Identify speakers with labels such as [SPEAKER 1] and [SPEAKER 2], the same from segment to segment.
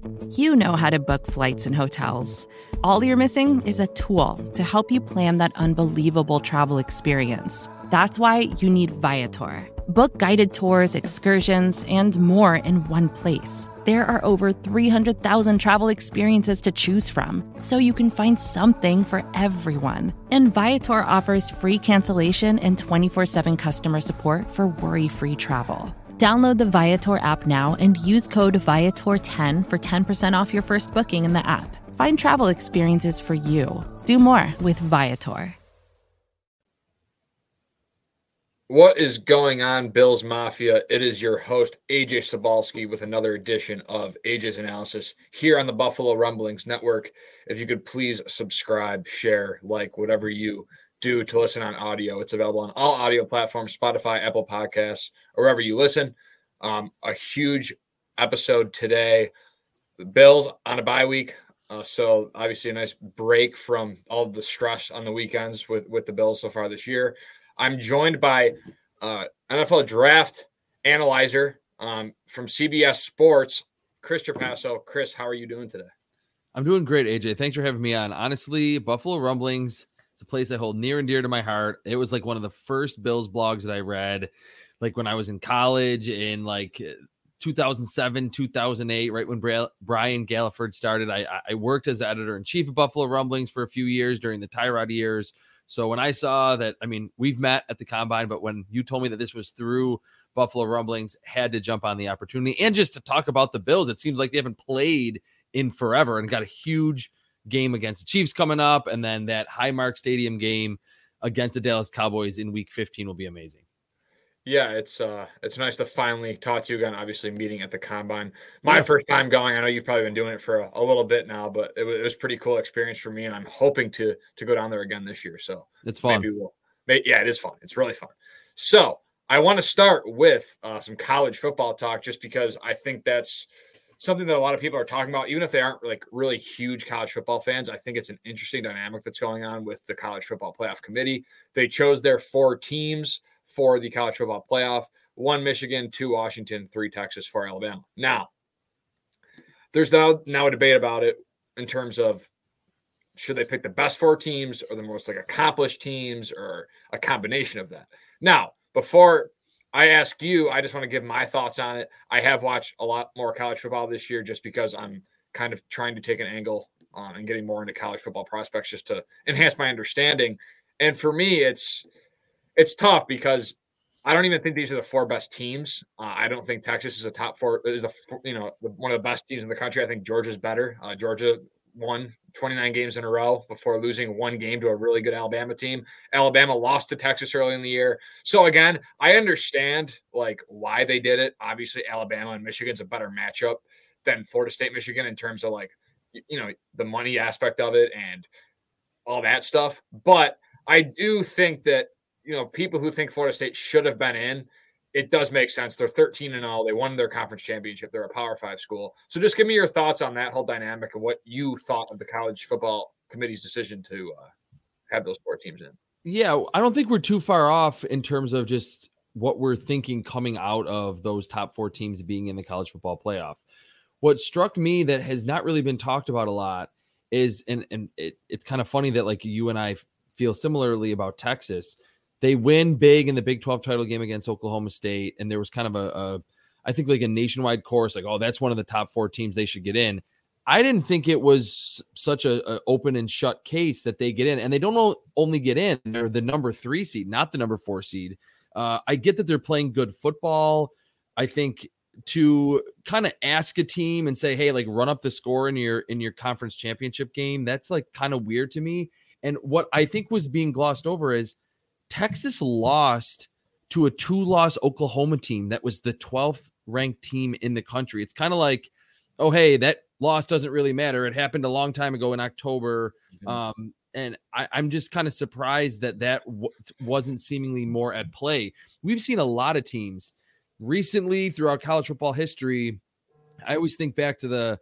[SPEAKER 1] You know how to book flights and hotels. All you're missing is a tool to help you plan that unbelievable travel experience. That's why you need Viator. Book guided tours, excursions, and more in one place. There are over 300,000 travel experiences to choose from, so you can find something for everyone. And Viator offers free cancellation and 24/7 customer support for worry-free travel. Download the Viator app now and use code Viator10 for 10% off your first booking in the app. Find travel experiences for you. Do more with Viator.
[SPEAKER 2] What is going on, Bills Mafia? It is your host, AJ Sobalski, with another edition of AJ's Analysis here on the Buffalo Rumblings Network. If you could please subscribe, share, like, whatever you do to listen on audio. It's available on all audio platforms, Spotify, Apple Podcasts, or wherever you listen. A huge episode today. The Bills on a bye week. So obviously a nice break from all of the stress on the weekends with the Bills so far this year. I'm joined by NFL Draft Analyzer from CBS Sports, Chris Trapasso. Chris, how are you doing today?
[SPEAKER 3] I'm doing great, AJ. Thanks for having me on. Honestly, Buffalo Rumblings, it's a place I hold near and dear to my heart. It was like one of the first Bills blogs that I read, like when I was in college in like 2007, 2008, right when Brian Galliford started. I worked as the editor-in-chief of Buffalo Rumblings for a few years during the Tyrod years. So when I saw that, I mean, we've met at the Combine, but when you told me that this was through Buffalo Rumblings, had to jump on the opportunity. And just to talk about the Bills, it seems like they haven't played in forever and got a huge game against the Chiefs coming up. And then that Highmark Stadium game against the Dallas Cowboys in week 15 will be amazing.
[SPEAKER 2] Yeah, it's nice to finally talk to you again, obviously meeting at the Combine. My first time going. I know you've probably been doing it for a little bit now, but it was a pretty cool experience for me, and I'm hoping to go down there again this year. So
[SPEAKER 3] it's fun.
[SPEAKER 2] Yeah, it is fun. It's really fun. So I want to start with some college football talk, just because I think that's something that a lot of people are talking about, even if they aren't like really huge college football fans. I think it's an interesting dynamic that's going on with the College Football Playoff Committee. They chose their 4 teams for the college football playoff: 1 Michigan, 2 Washington, 3 Texas, 4 Alabama. Now, there's now a debate about it in terms of should they pick the best 4 teams or the most like accomplished teams or a combination of that. Now, before I ask you, I just want to give my thoughts on it. I have watched a lot more college football this year just because I'm kind of trying to take an angle and getting more into college football prospects just to enhance my understanding. And for me, it's tough because I don't even think these are the 4 best teams. I don't think Texas is a top 4 is one of the best teams in the country. I think Georgia's better. Georgia won 29 games in a row before losing 1 game to a really good Alabama team. Alabama lost to Texas early in the year. So again, I understand like why they did it. Obviously, Alabama and Michigan's a better matchup than Florida State, Michigan in terms of like, the money aspect of it and all that stuff. But I do think that, people who think Florida State should have been in, it does make sense. They're 13-0. They won their conference championship. They're a Power 5 school. So just give me your thoughts on that whole dynamic and what you thought of the College Football Committee's decision to have those 4 teams in.
[SPEAKER 3] Yeah, I don't think we're too far off in terms of just what we're thinking coming out of those top 4 teams being in the college football playoff. What struck me that has not really been talked about a lot is, and it's kind of funny that like you and I feel similarly about Texas. They win big in the Big 12 title game against Oklahoma State. And there was kind of I think like a nationwide chorus, like, oh, that's one of the top 4 teams they should get in. I didn't think it was such a open and shut case that they get in. And they don't only get in. They're the number 3 seed, not the number 4 seed. I get that they're playing good football. I think to kind of ask a team and say, hey, like run up the score in your conference championship game, that's like kind of weird to me. And what I think was being glossed over is Texas lost to a 2-loss Oklahoma team that was the 12th ranked team in the country. It's kind of like, oh, hey, that loss doesn't really matter. It happened a long time ago in October. Mm-hmm. And I'm just kind of surprised that wasn't seemingly more at play. We've seen a lot of teams recently throughout college football history. I always think back to the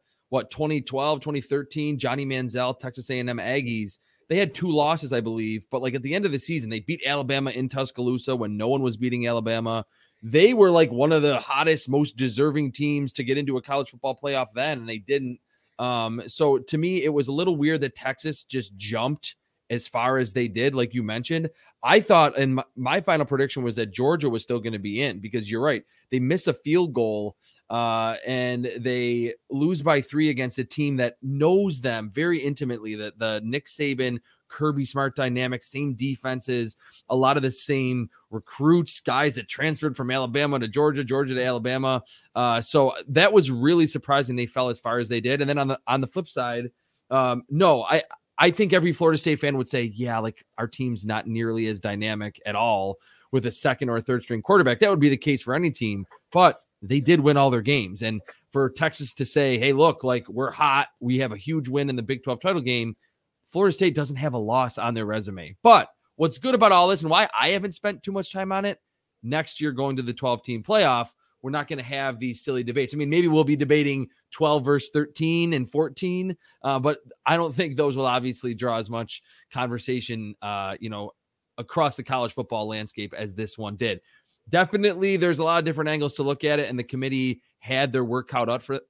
[SPEAKER 3] 2012, 2013, Johnny Manziel, Texas A&M Aggies. They had 2 losses, I believe, but like at the end of the season, they beat Alabama in Tuscaloosa when no one was beating Alabama. they were like one of the hottest, most deserving teams to get into a college football playoff then, and they didn't. So to me, it was a little weird that Texas just jumped as far as they did, like you mentioned. I thought, and my final prediction was that Georgia was still going to be in, because you're right. They miss a field goal and they lose by 3 against a team that knows them very intimately, that the Nick Saban, Kirby Smart dynamic, same defenses, a lot of the same recruits, guys that transferred from Alabama to Georgia, Georgia to Alabama. So that was really surprising they fell as far as they did. And then on the flip side, no, I think every Florida State fan would say, yeah, like our team's not nearly as dynamic at all with a second or a third string quarterback. That would be the case for any team, but they did win all their games. And for Texas to say, hey, look, like we're hot, we have a huge win in the Big 12 title game, Florida State doesn't have a loss on their resume. But what's good about all this and why I haven't spent too much time on it, next year going to the 12-team playoff, we're not going to have these silly debates. I mean, maybe we'll be debating 12 versus 13 and 14, but I don't think those will obviously draw as much conversation, across the college football landscape as this one did. Definitely, there's a lot of different angles to look at it, and the committee had their work cut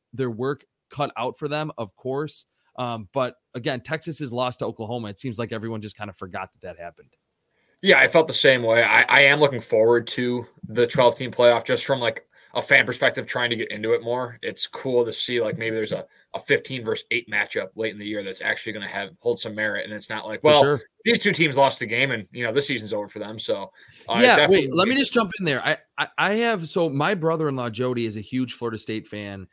[SPEAKER 3] out for them, of course. But again, Texas has lost to Oklahoma. It seems like everyone just kind of forgot that happened. Yeah,
[SPEAKER 2] I felt the same way. I am looking forward to the 12-team playoff just from like a fan perspective, trying to get into it more. It's cool to see like maybe there's a 15 versus 8 matchup late in the year that's actually going to hold some merit. And it's not like, well, sure, these two teams lost the game and, this season's over for them. So
[SPEAKER 3] yeah, wait, let me just jump in there. I have, so my brother-in-law, Jody, is a huge Florida State fan,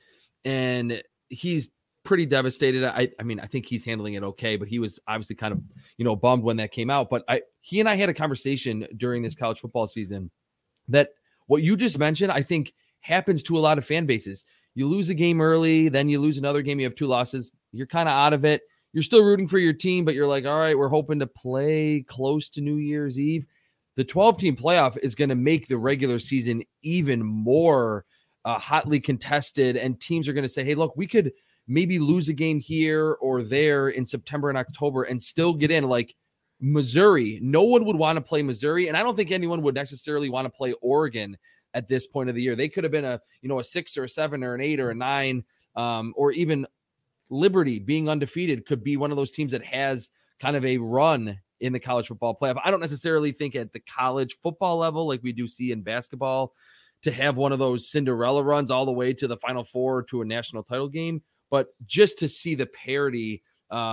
[SPEAKER 3] and he's pretty devastated. I mean, I think he's handling it okay, but he was obviously kind of, bummed when that came out. But he and I had a conversation during this college football season that what you just mentioned, I think happens to a lot of fan bases. You lose a game early, then you lose another game, you have 2 losses. You're kind of out of it. You're still rooting for your team, but you're like, all right, we're hoping to play close to New Year's Eve. The 12-team playoff is going to make the regular season even more hotly contested, and teams are going to say, hey, look, we could maybe lose a game here or there in September and October and still get in. Like Missouri, no one would want to play Missouri, and I don't think anyone would necessarily want to play Oregon at this point of the year. They could have been a 6 or a 7 or an 8 or a 9, or even Liberty being undefeated could be one of those teams that has kind of a run in the college football playoff. I don't necessarily think at the college football level, like we do see in basketball, to have one of those Cinderella runs all the way to the Final Four to a national title game, but just to see the parity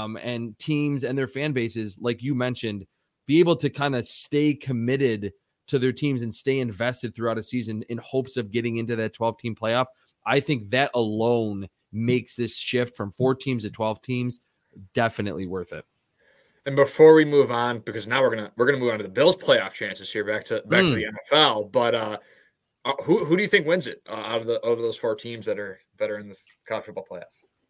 [SPEAKER 3] and teams and their fan bases, like you mentioned, be able to kind of stay committed to their teams and stay invested throughout a season in hopes of getting into that 12-team playoff. I think that alone makes this shift from 4 teams to 12 teams definitely worth it.
[SPEAKER 2] And before we move on, because now we're gonna move on to the Bills' playoff chances here, back to the NFL. But who do you think wins it out of those 4 teams that are in the college football playoff?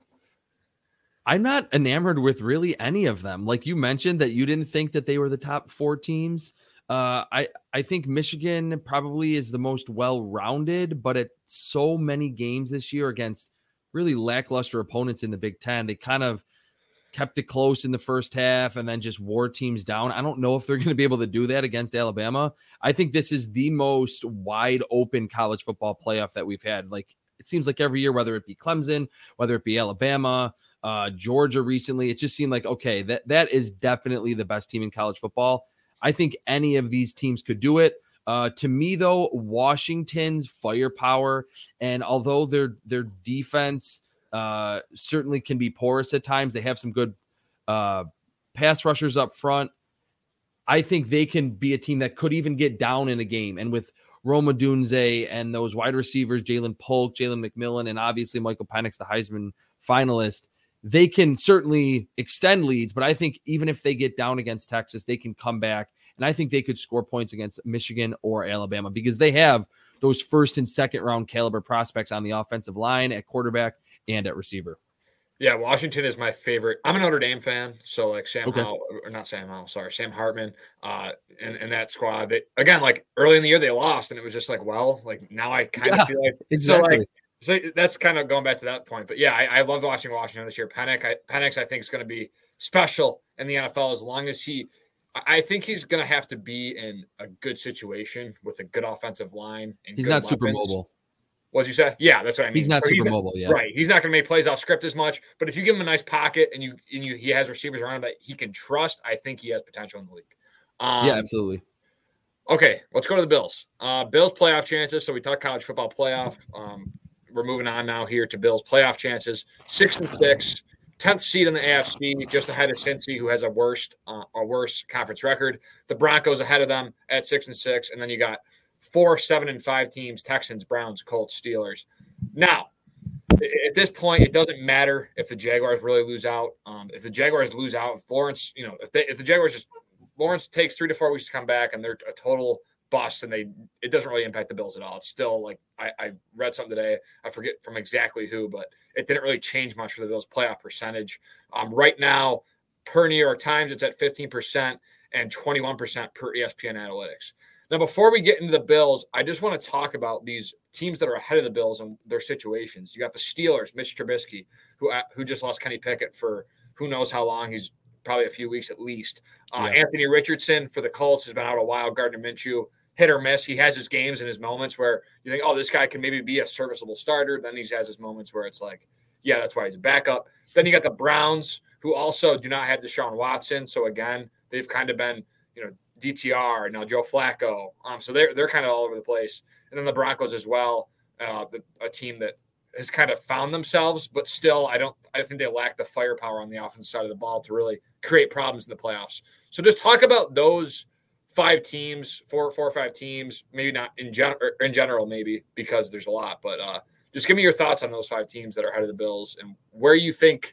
[SPEAKER 3] I'm not enamored with really any of them. Like you mentioned that you didn't think that they were the top 4 teams. I think Michigan probably is the most well-rounded, but at so many games this year against really lackluster opponents in the Big Ten, they kind of kept it close in the first half and then just wore teams down. I don't know if they're going to be able to do that against Alabama. I think this is the most wide open college football playoff that we've had. Like it seems like every year, whether it be Clemson, whether it be Alabama, Georgia recently, it just seemed like, okay, that is definitely the best team in college football. I think any of these teams could do it. To me, though, Washington's firepower, and although their defense certainly can be porous at times, they have some good pass rushers up front. I think they can be a team that could even get down in a game. And with Rome Odunze and those wide receivers, Jalen Polk, Jalen McMillan, and obviously Michael Penix, the Heisman finalist, they can certainly extend leads. But I think even if they get down against Texas, they can come back. And I think they could score points against Michigan or Alabama because they have those first and second round caliber prospects on the offensive line, at quarterback, and at receiver.
[SPEAKER 2] Yeah, Washington is my favorite. I'm a Notre Dame fan, so like Sam Hartman, and that squad. Again, like early in the year they lost, and it was just like, well, like now I kind of feel like
[SPEAKER 3] exactly.
[SPEAKER 2] So that's kind of going back to that point. But yeah, I love watching Washington this year. Penix, I think, is going to be special in the NFL as long as he I think he's going to have to be in a good situation with a good offensive line. And
[SPEAKER 3] he's
[SPEAKER 2] good
[SPEAKER 3] not
[SPEAKER 2] weapons.
[SPEAKER 3] super mobile.
[SPEAKER 2] What'd you say? Yeah, that's what I mean.
[SPEAKER 3] He's not super mobile. Yeah,
[SPEAKER 2] right. He's not going to make plays off script as much. But if you give him a nice pocket and he has receivers around him that he can trust, I think he has potential in the league.
[SPEAKER 3] Yeah, absolutely.
[SPEAKER 2] Okay, let's go to the Bills. Bills playoff chances. So we talked college football playoff. We're moving on now here to Bills playoff chances. 6-6, 10th seed in the AFC, just ahead of Cincy, who has a worse conference record. The Broncos ahead of them at 6-6, and then you got 4 7-5 teams: Texans, Browns, Colts, Steelers. Now, at this point, it doesn't matter if the Jaguars really lose out. If the Jaguars lose out, if Lawrence, if the Jaguars Lawrence takes 3 to 4 weeks to come back and they're a total bust, and it doesn't really impact the Bills at all. It's still like I read something today. I forget from exactly who, but it didn't really change much for the Bills' playoff percentage. Right now, per New York Times, it's at 15% and 21% per ESPN Analytics. Now, before we get into the Bills, I just want to talk about these teams that are ahead of the Bills and their situations. You got the Steelers, Mitch Trubisky, who just lost Kenny Pickett for who knows how long. He's probably a few weeks at least. Anthony Richardson for the Colts has been out a while. Gardner Minshew, hit or miss. He has his games and his moments where you think, oh, this guy can maybe be a serviceable starter. Then he has his moments where it's like, yeah, that's why he's a backup. Then you got the Browns, who also do not have Deshaun Watson. So again, they've kind of been, DTR, now Joe Flacco. So they're kind of all over the place. And then the Broncos as well, a team that has kind of found themselves, but still I think they lack the firepower on the offensive side of the ball to really create problems in the playoffs. So just talk about those 5 teams, 4 or 5 teams, maybe not in general, maybe because there's a lot, but just give me your thoughts on those 5 teams that are ahead of the Bills and where you think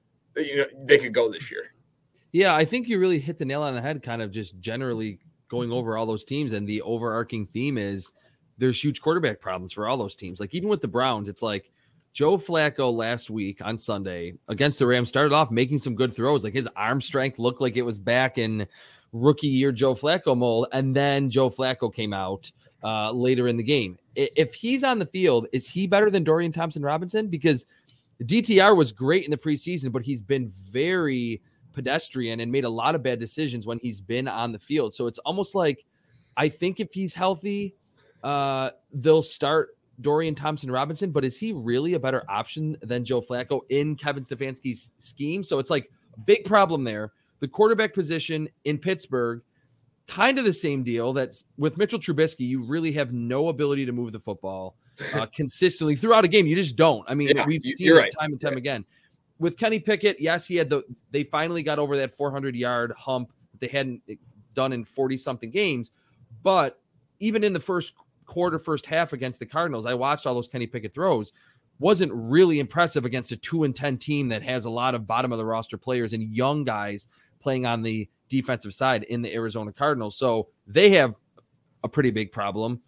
[SPEAKER 2] they could go this year.
[SPEAKER 3] Yeah, I think you really hit the nail on the head, kind of just generally going over all those teams. And the overarching theme is there's huge quarterback problems for all those teams. Like even with the Browns, it's like Joe Flacco last week on Sunday against the Rams started off making some good throws. Like his arm strength looked like it was back in rookie year Joe Flacco mold. And then Joe Flacco came out later in the game. If he's on the field, is he better than Dorian Thompson-Robinson? Because DTR was great in the preseason, but he's been very pedestrian and made a lot of bad decisions when he's been on the field. So it's almost like, I think if he's healthy, they'll start Dorian Thompson-Robinson, but is he really a better option than Joe Flacco in Kevin Stefanski's scheme? So it's like a big problem there. The quarterback position in Pittsburgh, kind of the same deal. That's with Mitchell Trubisky, you really have no ability to move the football consistently throughout a game. You just don't. I mean, we've seen it time and time again. With Kenny Pickett, yes, they finally got over that 400-yard hump that they hadn't done in 40-something games. But even in the first half against the Cardinals, I watched all those Kenny Pickett throws. Wasn't really impressive against a 2-10 team that has a lot of bottom-of-the-roster players and young guys playing on the defensive side in the Arizona Cardinals. So they have a pretty big problem.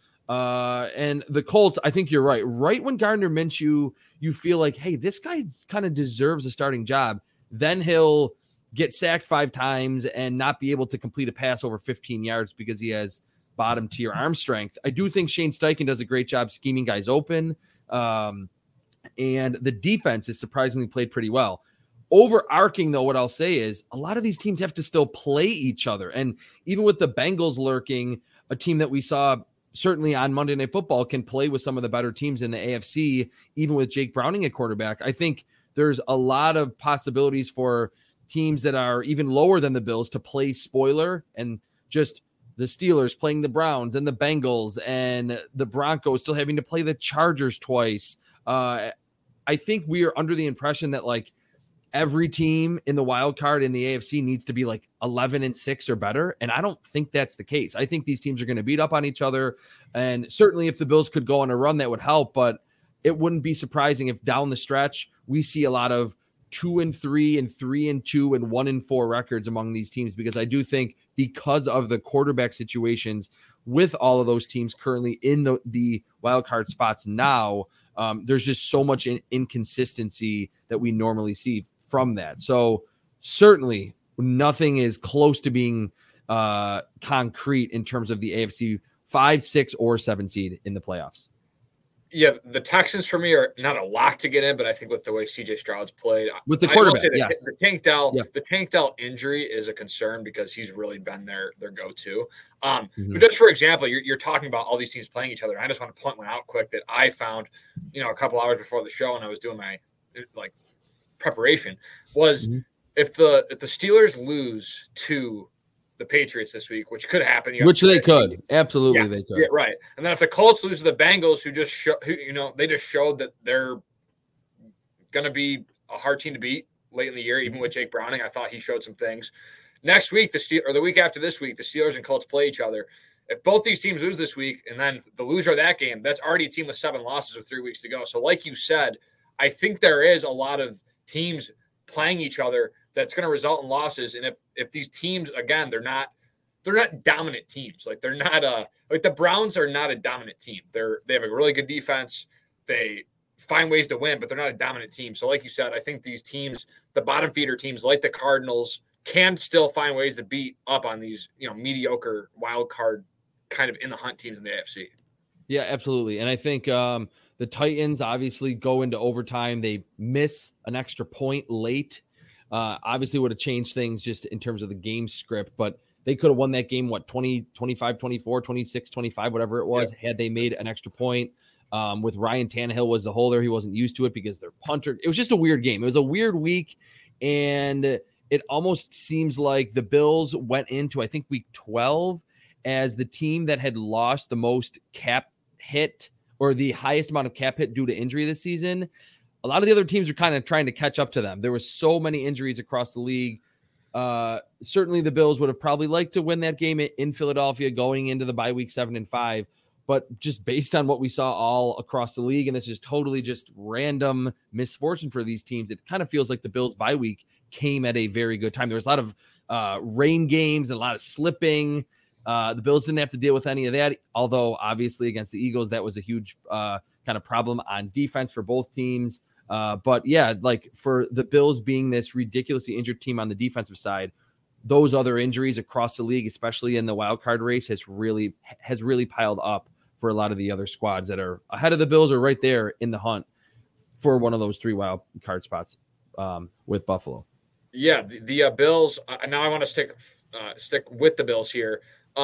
[SPEAKER 3] And the Colts, I think you're right. Right when Gardner Minshew, you feel like, hey, this guy kind of deserves a starting job. Then he'll get sacked 5 times and not be able to complete a pass over 15 yards because he has bottom tier arm strength. I do think Shane Steichen does a great job scheming guys open. And the defense is surprisingly played pretty well. Overarching, though, what I'll say is a lot of these teams have to still play each other. And even with the Bengals lurking, a team that we saw certainly on Monday Night Football can play with some of the better teams in the AFC, even with Jake Browning at quarterback. I think there's a lot of possibilities for teams that are even lower than the Bills to play spoiler, and just the Steelers playing the Browns and the Bengals and the Broncos still having to play the Chargers twice. I think we are under the impression that like every team in the wild card in the AFC needs to be like 11-6 or better. And I don't think that's the case. I think these teams are going to beat up on each other. And certainly if the Bills could go on a run, that would help, but it wouldn't be surprising if down the stretch, we see a lot of 2-3 and 3-2 and 1-4 records among these teams, because I do think because of the quarterback situations with all of those teams currently in the wild card spots now, there's just so much inconsistency that we normally see from that. So certainly nothing is close to being concrete in terms of the AFC 5, 6, or 7 seed in the playoffs.
[SPEAKER 2] Yeah, the Texans for me are not a lock to get in, but I think with the way CJ Stroud's played,
[SPEAKER 3] with the quarterback,
[SPEAKER 2] the Tank Dell injury is a concern because he's really been their go-to. But just for example, you're talking about all these teams playing each other. And I just want to point one out quick that I found, a couple hours before the show when I was doing my preparation was if the Steelers lose to the Patriots this week, which could happen.
[SPEAKER 3] Which they could. Absolutely, they could.
[SPEAKER 2] Yeah, right. And then if the Colts lose to the Bengals, they just showed that they're going to be a hard team to beat late in the year, even with Jake Browning. I thought he showed some things. Next week, the week after this week, the Steelers and Colts play each other. If both these teams lose this week, and then the loser of that game, that's already a team with 7 losses with 3 weeks to go. So like you said, I think there is a lot of teams playing each other that's going to result in losses. And if these teams, again, they're not dominant teams. Like they're not the Browns are not a dominant team. They have a really good defense. They find ways to win, but they're not a dominant team. So like you said, I think these teams, the bottom feeder teams like the Cardinals, can still find ways to beat up on these, mediocre wild card kind of in the hunt teams in the AFC.
[SPEAKER 3] Yeah, absolutely. And I think the Titans obviously go into overtime. They miss an extra point late. Obviously would have changed things just in terms of the game script, but they could have won that game, 20, 25, 24, 26, 25, whatever it was, had they made an extra point. With Ryan Tannehill was the holder. He wasn't used to it because they're punter. It was just a weird game. It was a weird week, and it almost seems like the Bills went into, I think, week 12 as the team that had lost the most cap hit or the highest amount of cap hit due to injury this season. A lot of the other teams are kind of trying to catch up to them. There were so many injuries across the league. Certainly the Bills would have probably liked to win that game in Philadelphia going into the bye week 7-5, but just based on what we saw all across the league, and it's just totally just random misfortune for these teams, it kind of feels like the Bills bye week came at a very good time. There was a lot of rain games and a lot of slipping. The Bills didn't have to deal with any of that, although obviously against the Eagles, that was a huge kind of problem on defense for both teams. But yeah, like for the Bills being this ridiculously injured team on the defensive side, those other injuries across the league, especially in the wild card race, has really piled up for a lot of the other squads that are ahead of the Bills or right there in the hunt for one of those 3 wild card spots with Buffalo.
[SPEAKER 2] Yeah, the Bills. Now I want to stick with the Bills here.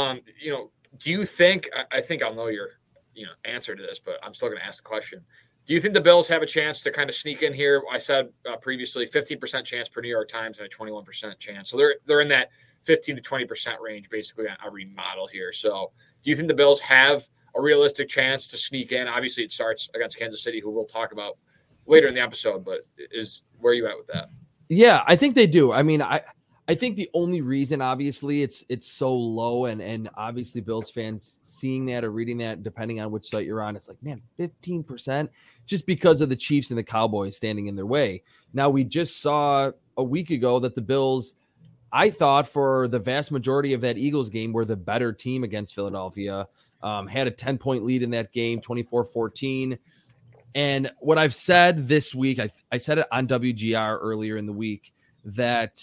[SPEAKER 2] Do you think? I think I'll know your answer to this, but I'm still going to ask the question. Do you think the Bills have a chance to kind of sneak in here? I said previously 15% chance per New York Times and a 21% chance. So they're in that 15 to 20% range basically on every model here. So do you think the Bills have a realistic chance to sneak in? Obviously it starts against Kansas City, who we'll talk about later in the episode, but where are you at with that?
[SPEAKER 3] Yeah, I think they do. I mean, I think the only reason, obviously, it's so low, and obviously Bills fans seeing that or reading that, depending on which site you're on, it's like, man, 15%, just because of the Chiefs and the Cowboys standing in their way. Now, we just saw a week ago that the Bills, I thought for the vast majority of that Eagles game, were the better team against Philadelphia, had a 10-point lead in that game, 24-14. And what I've said this week, I said it on WGR earlier in the week, that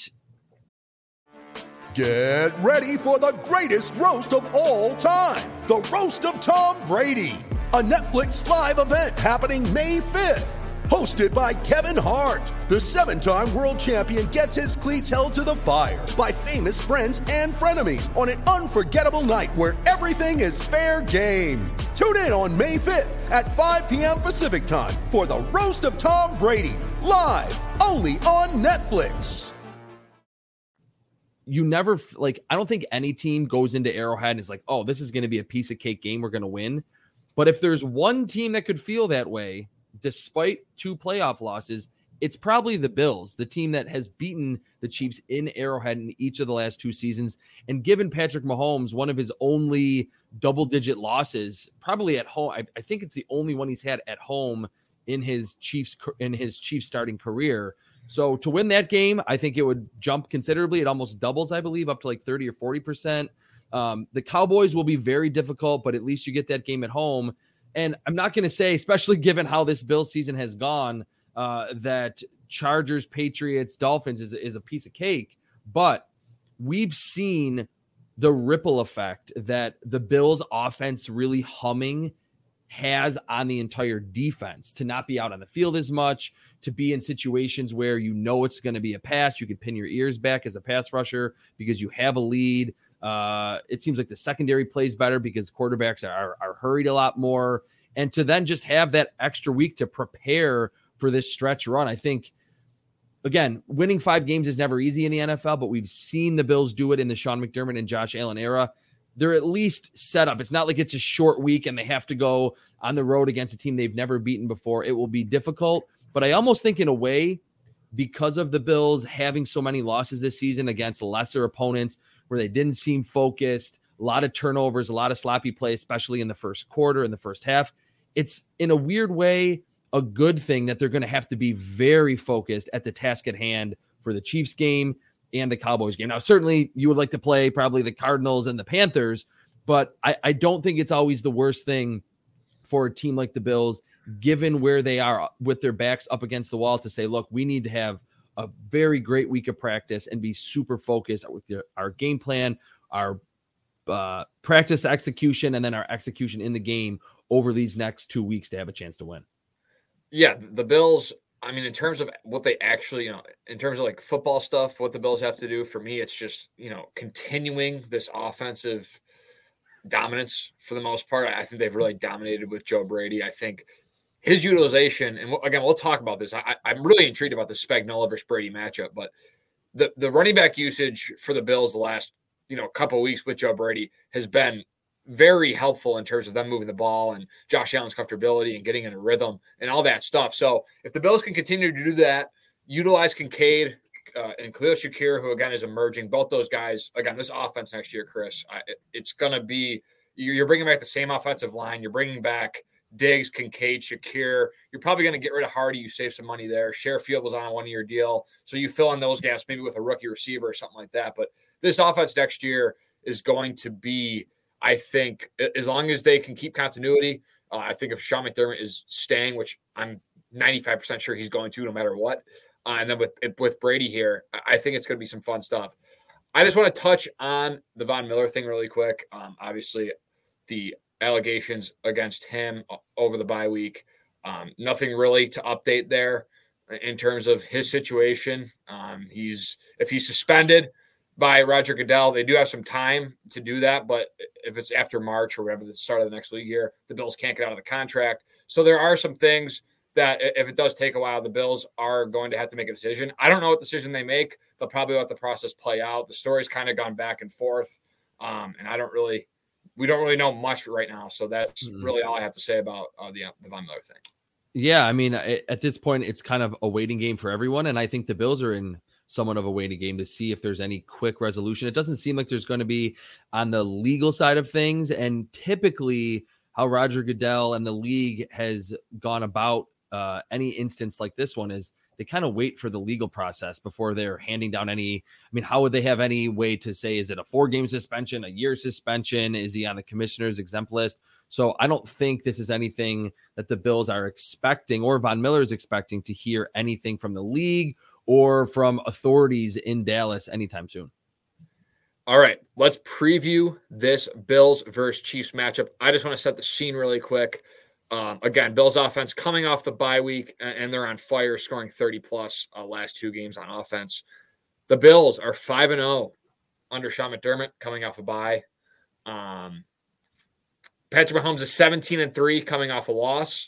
[SPEAKER 4] get ready for the greatest roast of all time. The Roast of Tom Brady. A Netflix live event happening May 5th. Hosted by Kevin Hart. The 7-time world champion gets his cleats held to the fire by famous friends and frenemies on an unforgettable night where everything is fair game. Tune in on May 5th at 5 p.m. Pacific time for the Roast of Tom Brady. Live only on Netflix.
[SPEAKER 3] You never, I don't think any team goes into Arrowhead and is like, oh, this is going to be a piece of cake game. We're going to win. But if there's one team that could feel that way, despite 2 playoff losses, it's probably the Bills, the team that has beaten the Chiefs in Arrowhead in each of the last 2 seasons and given Patrick Mahomes one of his only double-digit losses, probably at home. I think it's the only one he's had at home in his Chiefs starting career. So to win that game, I think it would jump considerably. It almost doubles, I believe, up to like 30 or 40%. The Cowboys will be very difficult, but at least you get that game at home. And I'm not going to say, especially given how this Bills season has gone, that Chargers, Patriots, Dolphins is a piece of cake. But we've seen the ripple effect that the Bills offense really humming has on the entire defense to not be out on the field as much, to be in situations where it's going to be a pass. You can pin your ears back as a pass rusher because you have a lead. It seems like the secondary plays better because quarterbacks are hurried a lot more. And to then just have that extra week to prepare for this stretch run, I think, again, winning 5 games is never easy in the NFL, but we've seen the Bills do it in the Sean McDermott and Josh Allen era. They're at least set up. It's not like it's a short week and they have to go on the road against a team they've never beaten before. It will be difficult, but I almost think in a way, because of the Bills having so many losses this season against lesser opponents where they didn't seem focused, a lot of turnovers, a lot of sloppy play, especially in the first quarter, in the first half, it's in a weird way a good thing that they're going to have to be very focused at the task at hand for the Chiefs game and the Cowboys game. Now, certainly you would like to play probably the Cardinals and the Panthers, but I don't think it's always the worst thing for a team like the Bills, given where they are with their backs up against the wall, to say, look, we need to have a very great week of practice and be super focused with our game plan, our practice execution, and then our execution in the game over these next 2 weeks to have a chance to win.
[SPEAKER 2] Yeah, the Bills, I mean, in terms of what they actually, in terms of like football stuff, what the Bills have to do, for me, it's just, continuing this offensive dominance for the most part. I think they've really dominated with Joe Brady. I think his utilization, and again, we'll talk about this. I'm really intrigued about the Spagnuolo versus Brady matchup, but the running back usage for the Bills the last, couple of weeks with Joe Brady has been very helpful in terms of them moving the ball and Josh Allen's comfortability and getting in a rhythm and all that stuff. So if the Bills can continue to do that, utilize Kincaid and Khalil Shakir, who again is emerging, both those guys, again, this offense next year, Chris, it's going to be, you're bringing back the same offensive line. You're bringing back Diggs, Kincaid, Shakir. You're probably going to get rid of Hardy. You save some money there. Sherfield was on a 1-year deal. So you fill in those gaps maybe with a rookie receiver or something like that. But this offense next year is going to be, I think, as long as they can keep continuity, I think if Sean McDermott is staying, which I'm 95% sure he's going to no matter what, and then with Brady here, I think it's going to be some fun stuff. I just want to touch on the Von Miller thing really quick. Obviously, the allegations against him over the bye week, nothing really to update there in terms of his situation. If he's suspended by Roger Goodell, they do have some time to do that, but if it's after March or whatever, the start of the next league year, the Bills can't get out of the contract. So there are some things that if it does take a while, the Bills are going to have to make a decision. I don't know what decision they make. They'll probably let the process play out. The story's kind of gone back and forth, and we don't really know much right now. So that's really all I have to say about the Von Miller thing.
[SPEAKER 3] Yeah, I mean, at this point, it's kind of a waiting game for everyone, and I think the Bills are in somewhat of a waiting game to see if there's any quick resolution. It doesn't seem like there's going to be on the legal side of things, and typically how Roger Goodell and the league has gone about any instance like this one is they kind of wait for the legal process before they're handing down any. I mean, how would they have any way to say, is it a 4-game suspension, a year suspension? Is he on the commissioner's exempt list? So I don't think this is anything that the Bills are expecting or Von Miller is expecting to hear anything from the league or from authorities in Dallas anytime soon.
[SPEAKER 2] All right, let's preview this Bills versus Chiefs matchup. I just want to set the scene really quick. Again, Bills offense coming off the bye week, and they're on fire, scoring 30-plus last 2 games on offense. The Bills are 5-0 under Sean McDermott coming off a bye. Patrick Mahomes is 17-3 coming off a loss.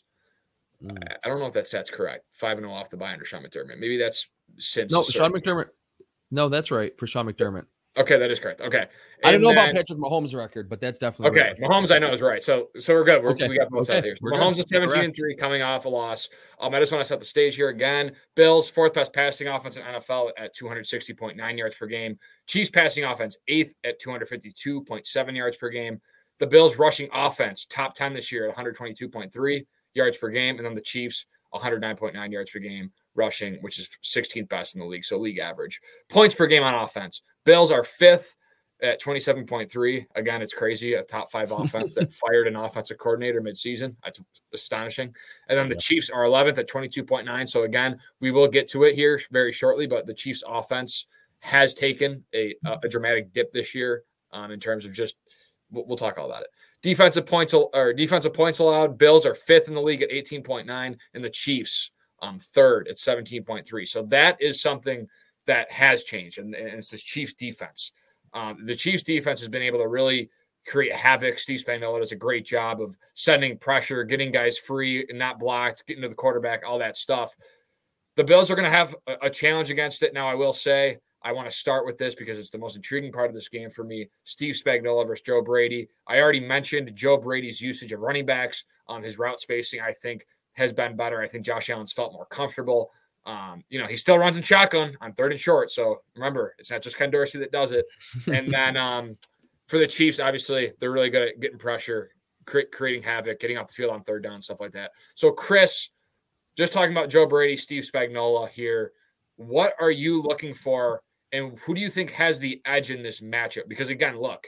[SPEAKER 2] I don't know if that stat's correct. 5-0 off the bye under Sean McDermott. Maybe that's since.
[SPEAKER 3] No, Sean McDermott. No, that's right for Sean McDermott.
[SPEAKER 2] Okay, that is correct. Okay.
[SPEAKER 3] I don't know about Patrick Mahomes' record, but that's definitely
[SPEAKER 2] okay. Right. Mahomes, I know, is right. So we're good. We got both sides here. So Mahomes is 17-3 coming off a loss. I just want to set the stage here again. Bills, 4th best passing offense in NFL at 260.9 yards per game. Chiefs passing offense, 8th at 252.7 yards per game. The Bills rushing offense, top 10 this year at 122.3 yards per game. And then the Chiefs, 109.9 yards per game rushing, which is 16th best in the league. So league average. Points per game on offense. Bills are 5th at 27.3. Again, it's crazy. A top 5 offense that fired an offensive coordinator midseason. That's astonishing. And then the Chiefs are 11th at 22.9. So again, we will get to it here very shortly, but the Chiefs offense has taken a dramatic dip this year in terms of just, we'll talk all about it. Defensive points allowed. Bills are 5th in the league at 18.9, and the Chiefs 3rd at 17.3. So that is something that has changed, and it's this Chiefs defense. The Chiefs defense has been able to really create havoc. Steve Spagnuolo does a great job of sending pressure, getting guys free and not blocked, getting to the quarterback, all that stuff. The Bills are going to have a challenge against it. Now, I will say, I want to start with this because it's the most intriguing part of this game for me. Steve Spagnuolo versus Joe Brady. I already mentioned Joe Brady's usage of running backs. His route spacing, I think, has been better. I think Josh Allen's felt more comfortable. He still runs in shotgun on 3rd and short. So remember, it's not just Ken Dorsey that does it. And then for the Chiefs, obviously, they're really good at getting pressure, creating havoc, getting off the field on 3rd down, stuff like that. So, Chris, just talking about Joe Brady, Steve Spagnuolo here, what are you looking for, and who do you think has the edge in this matchup? Because, again, look,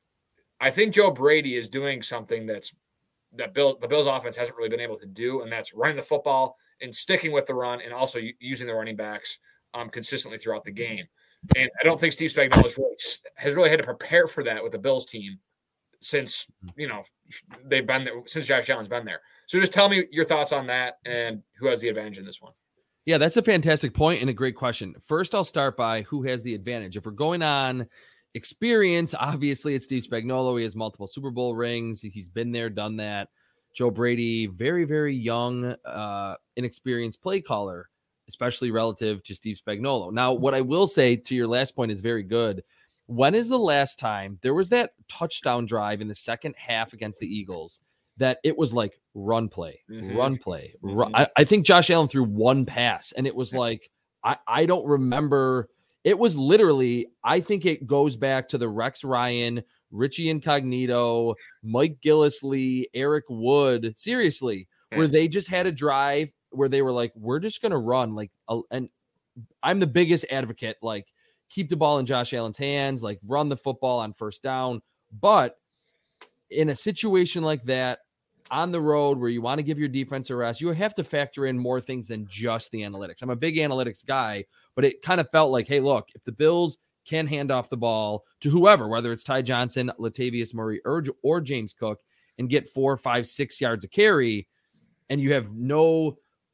[SPEAKER 2] I think Joe Brady is doing something that the Bills offense hasn't really been able to do, and that's running the football and sticking with the run and also using the running backs consistently throughout the game. And I don't think Steve Spagnuolo has really had to prepare for that with the Bills team since, they've been there, since Josh Allen's been there. So just tell me your thoughts on that and who has the advantage in this one.
[SPEAKER 3] Yeah, that's a fantastic point and a great question. First, I'll start by who has the advantage. If we're going on experience, obviously it's Steve Spagnuolo. He has multiple Super Bowl rings. He's been there, done that. Joe Brady, very, very young, inexperienced play caller, especially relative to Steve Spagnuolo. Now, what I will say to your last point is very good. When is the last time there was that touchdown drive in the second half against the Eagles that it was like run play, run play? I think Josh Allen threw one pass, and it was like, I don't remember. It was literally, I think it goes back to the Rex Ryan, Richie Incognito, Mike Gillislee, Eric Wood, seriously, where they just had a drive where they were like, we're just going to run. And I'm the biggest advocate, keep the ball in Josh Allen's hands, run the football on 1st down. But in a situation like that, on the road where you want to give your defense a rest, you have to factor in more things than just the analytics. I'm a big analytics guy, but it kind of felt like, hey, look, if the Bills can hand off the ball to whoever, whether it's Ty Johnson, Latavius Murray, or James Cook, and get 4, 5, 6 yards of carry, and you have no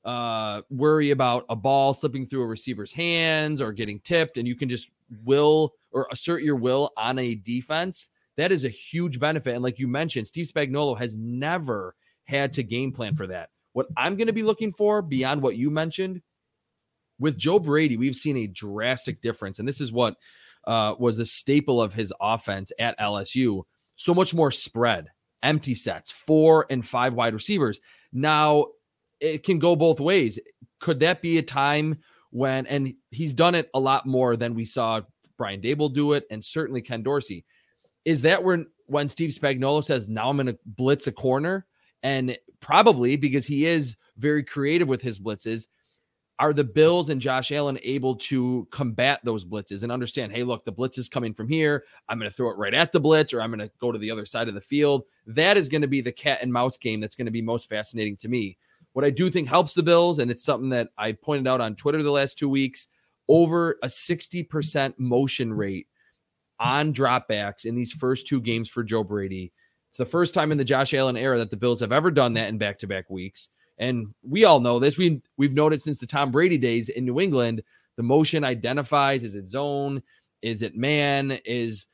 [SPEAKER 3] worry about a ball slipping through a receiver's hands or getting tipped, and you can just assert your will on a defense, that is a huge benefit. And like you mentioned, Steve Spagnuolo has never had to game plan for that. What I'm going to be looking for beyond what you mentioned with Joe Brady, we've seen a drastic difference. And this is what was the staple of his offense at LSU. So much more spread, empty sets, 4 and 5 wide receivers. Now it can go both ways. Could that be a time when, and he's done it a lot more than we saw Brian Daboll do it, and certainly Ken Dorsey. Is that when Steve Spagnuolo says, now I'm going to blitz a corner? And probably because he is very creative with his blitzes, are the Bills and Josh Allen able to combat those blitzes and understand, hey, look, the blitz is coming from here. I'm going to throw it right at the blitz, or I'm going to go to the other side of the field. That is going to be the cat and mouse game that's going to be most fascinating to me. What I do think helps the Bills, and it's something that I pointed out on Twitter the last 2 weeks, over a 60% motion rate on dropbacks in these first 2 games for Joe Brady. It's the first time in the Josh Allen era that the Bills have ever done that in back-to-back weeks. And we all know this. We've known it since the Tom Brady days in New England. The motion identifies, is it zone? Is it man? Is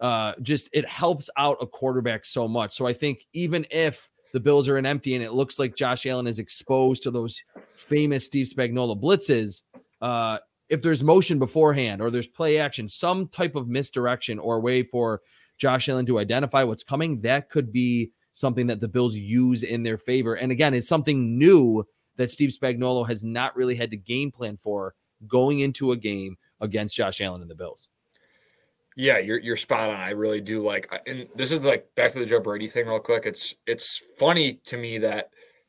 [SPEAKER 3] it helps out a quarterback so much. So I think even if the Bills are in empty and it looks like Josh Allen is exposed to those famous Steve Spagnuolo blitzes, if there's motion beforehand or there's play action, some type of misdirection or way for Josh Allen to identify what's coming, that could be something that the Bills use in their favor. And again, it's something new that Steve Spagnuolo has not really had to game plan for going into a game against Josh Allen and the Bills.
[SPEAKER 2] Yeah, you're spot on. I really do like, and this is back to the Joe Brady thing real quick. It's funny to me that,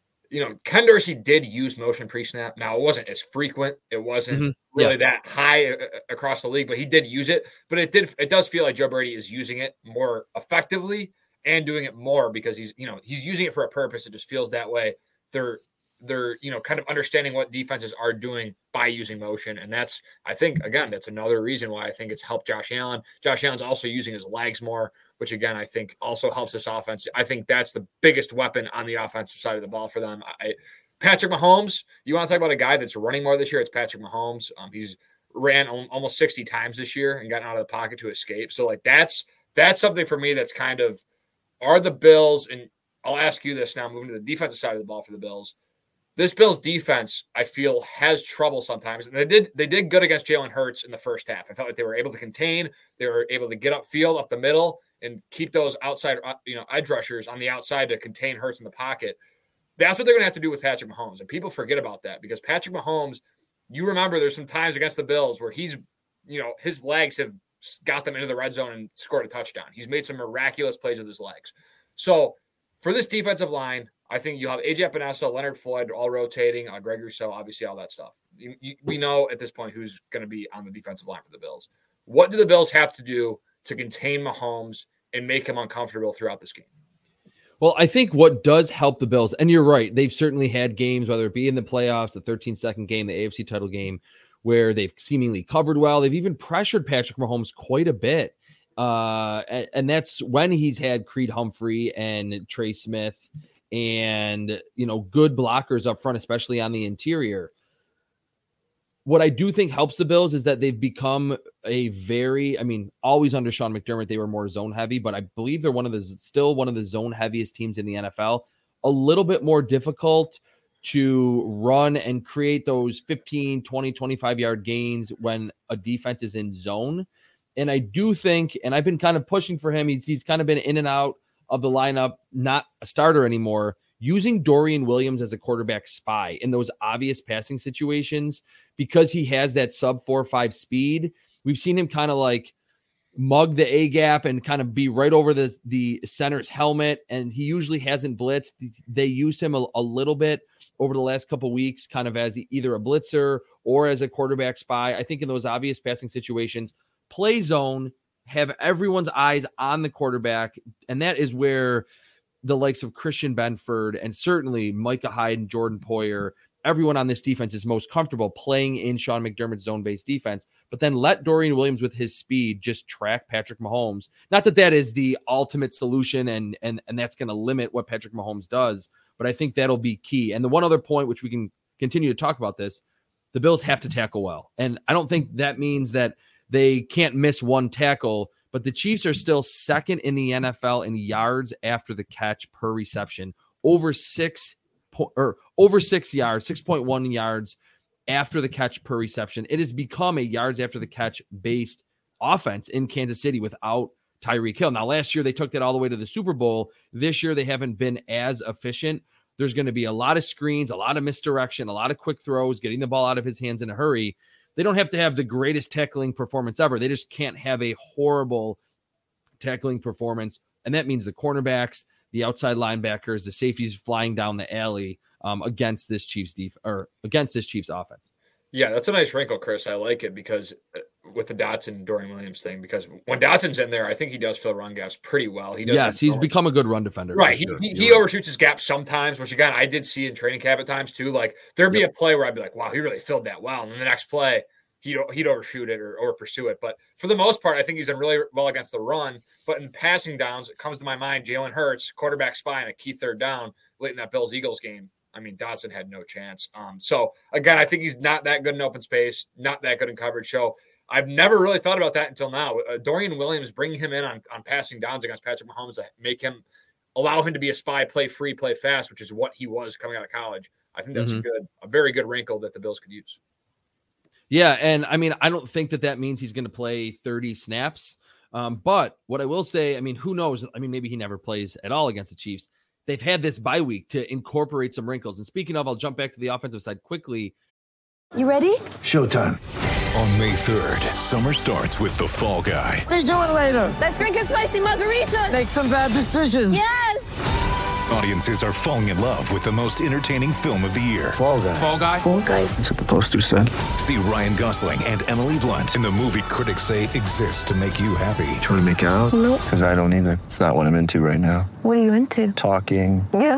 [SPEAKER 2] Ken Dorsey did use motion pre-snap. Now, it wasn't as frequent. It wasn't really that high across the league, but he did use it. But it does feel like Joe Brady is using it more effectively and doing it more because he's using it for a purpose. It just feels that way. they're kind of understanding what defenses are doing by using motion. And that's, I think, again, that's another reason why I think it's helped Josh Allen. Josh Allen's also using his legs more, which again, I think also helps this offense. I think that's the biggest weapon on the offensive side of the ball for them. Patrick Mahomes, you want to talk about a guy that's running more this year? It's Patrick Mahomes. He's ran almost 60 times this year and gotten out of the pocket to escape. So like that's something for me that's kind of, are the Bills, and I'll ask you this now, moving to the defensive side of the ball for the Bills. This Bills defense, I feel, has trouble sometimes. And they did good against Jalen Hurts in the first half. I felt like they were able to contain, they were able to get upfield, up the middle, and keep those outside, edge rushers on the outside to contain Hurts in the pocket. That's what they're going to have to do with Patrick Mahomes. And people forget about that because Patrick Mahomes, you remember there's some times against the Bills where he's, his legs have got them into the red zone and scored a touchdown. He's made some miraculous plays with his legs. So for this defensive line, I think you'll have A.J. Epinesa, Leonard Floyd, all rotating, Greg Rousseau, obviously all that stuff. We know at this point who's going to be on the defensive line for the Bills. What do the Bills have to do to contain Mahomes and make him uncomfortable throughout this game?
[SPEAKER 3] Well, I think what does help the Bills, and you're right, they've certainly had games, whether it be in the playoffs, the 13-second game, the AFC title game, where they've seemingly covered well. They've even pressured Patrick Mahomes quite a bit. And that's when he's had Creed Humphrey and Trey Smith and, good blockers up front, especially on the interior. What I do think helps the Bills is that they've become always under Sean McDermott, they were more zone heavy, but I believe they're still one of the zone heaviest teams in the NFL. A little bit more difficult to run and create those 15, 20, 25-yard gains when a defense is in zone. And I do think, and I've been kind of pushing for him, he's kind of been in and out of the lineup, not a starter anymore, using Dorian Williams as a quarterback spy in those obvious passing situations because he has that sub 4.5 speed. We've seen him kind of like mug the A gap and kind of be right over the center's helmet. And he usually hasn't blitzed. They used him a little bit over the last couple of weeks, kind of as either a blitzer or as a quarterback spy. I think in those obvious passing situations, play zone, have everyone's eyes on the quarterback. And that is where the likes of Christian Benford and certainly Micah Hyde and Jordan Poyer, everyone on this defense is most comfortable playing in Sean McDermott's zone-based defense, but then let Dorian Williams with his speed just track Patrick Mahomes. Not that that is the ultimate solution and that's going to limit what Patrick Mahomes does, but I think that'll be key. And the one other point, which we can continue to talk about this, the Bills have to tackle well. And I don't think that means that they can't miss one tackle, but the Chiefs are still second in the NFL in yards after the catch per reception, over 6 yards, 6.1 yards after the catch per reception. It has become a yards after the catch based offense in Kansas City without Tyreek Hill. Now, last year they took that all the way to the Super Bowl. This year they haven't been as efficient. There's going to be a lot of screens, a lot of misdirection, a lot of quick throws, getting the ball out of his hands in a hurry. They don't have to have the greatest tackling performance ever. They just can't have a horrible tackling performance. And that means the cornerbacks, the outside linebackers, the safeties flying down the alley against this Chiefs offense.
[SPEAKER 2] Yeah, that's a nice wrinkle, Chris. I like it because with the Dotson Dorian Williams thing, because when Dotson's in there, I think he does fill run gaps pretty well. He does.
[SPEAKER 3] Yes, he's become a good run defender.
[SPEAKER 2] Right. He overshoots his gaps sometimes, which again I did see in training camp at times too. Like there'd be a play where I'd be like, wow, he really filled that well. And then the next play, he'd overshoot it or pursue it. But for the most part, I think he's done really well against the run. But in passing downs, it comes to my mind, Jalen Hurts, quarterback spy and a key third down late in that Bills-Eagles game. I mean, Dotson had no chance. So, again, I think he's not that good in open space, not that good in coverage. So, I've never really thought about that until now. Dorian Williams, bringing him in on passing downs against Patrick Mahomes to allow him to be a spy, play free, play fast, which is what he was coming out of college. I think that's a very good wrinkle that the Bills could use.
[SPEAKER 3] Yeah, and I mean, I don't think that means he's going to play 30 snaps. But what I will say, I mean, who knows? I mean, maybe he never plays at all against the Chiefs. They've had this bye week to incorporate some wrinkles. And speaking of, I'll jump back to the offensive side quickly.
[SPEAKER 5] You ready?
[SPEAKER 4] Showtime.
[SPEAKER 6] On May 3rd, summer starts with The Fall Guy.
[SPEAKER 5] Let's do it later. Let's drink a spicy margarita.
[SPEAKER 7] Make some bad decisions.
[SPEAKER 5] Yes.
[SPEAKER 6] Audiences are falling in love with the most entertaining film of the year.
[SPEAKER 5] Fall Guy.
[SPEAKER 7] Fall Guy?
[SPEAKER 5] Fall Guy. That's what the poster said.
[SPEAKER 6] See Ryan Gosling and Emily Blunt in the movie critics say exists to make you happy.
[SPEAKER 5] Trying to make it out?
[SPEAKER 8] Nope.
[SPEAKER 5] Because I don't either. It's not what I'm into right now.
[SPEAKER 8] What are you into?
[SPEAKER 5] Talking.
[SPEAKER 8] Yeah.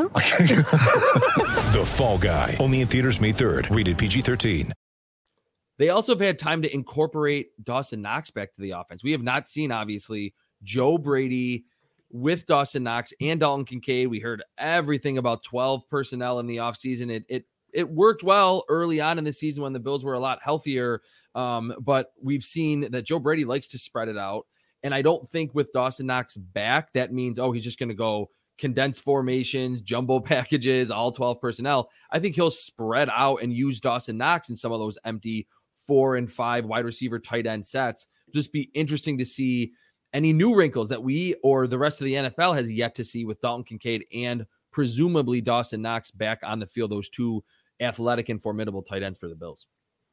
[SPEAKER 6] The Fall Guy. Only in theaters May 3rd. Rated PG-13.
[SPEAKER 3] They also have had time to incorporate Dawson Knox back to the offense. We have not seen, obviously, Joe Brady with Dawson Knox and Dalton Kincaid. We heard everything about 12 personnel in the offseason. It worked well early on in the season when the Bills were a lot healthier, but we've seen that Joe Brady likes to spread it out. And I don't think with Dawson Knox back, that means, he's just going to go condensed formations, jumbo packages, all 12 personnel. I think he'll spread out and use Dawson Knox in some of those empty 4 and 5 wide receiver tight end sets. Just be interesting to see any new wrinkles that we or the rest of the NFL has yet to see with Dalton Kincaid and presumably Dawson Knox back on the field, those two athletic and formidable tight ends for the Bills.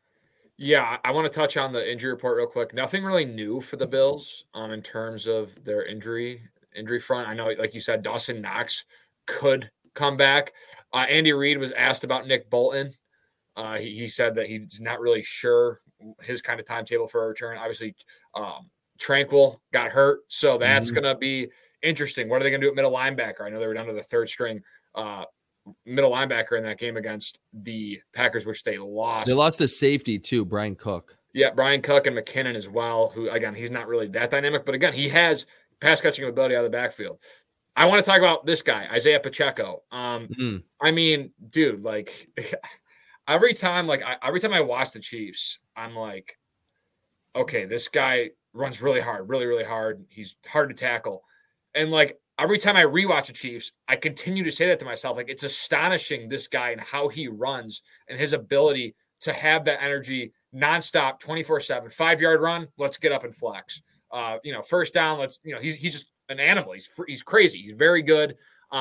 [SPEAKER 2] Yeah, I want to touch on the injury report real quick. Nothing really new for the Bills in terms of their injury front. I know, like you said, Dawson Knox could come back. Andy Reid was asked about Nick Bolton. He said that he's not really sure his kind of timetable for a return. Obviously, Tranquil got hurt, so that's going to be interesting. What are they going to do at middle linebacker? I know they were down to the third string middle linebacker in that game against the Packers, which they lost.
[SPEAKER 3] They lost a safety too, Brian Cook.
[SPEAKER 2] Yeah, Brian Cook and McKinnon as well, who, again, he's not really that dynamic, but again, he has pass catching ability out of the backfield. I want to talk about this guy, Isaiah Pacheco. I mean, dude, like every time I watch the Chiefs, I'm like, okay, this guy runs really hard, really, really hard. He's hard to tackle. And like every time I rewatch the Chiefs, I continue to say that to myself. Like, it's astonishing, this guy and how he runs and his ability to have that energy nonstop, 24/7, 5-yard run. Let's get up and flex. First down. He's just an animal. He's crazy. He's very good.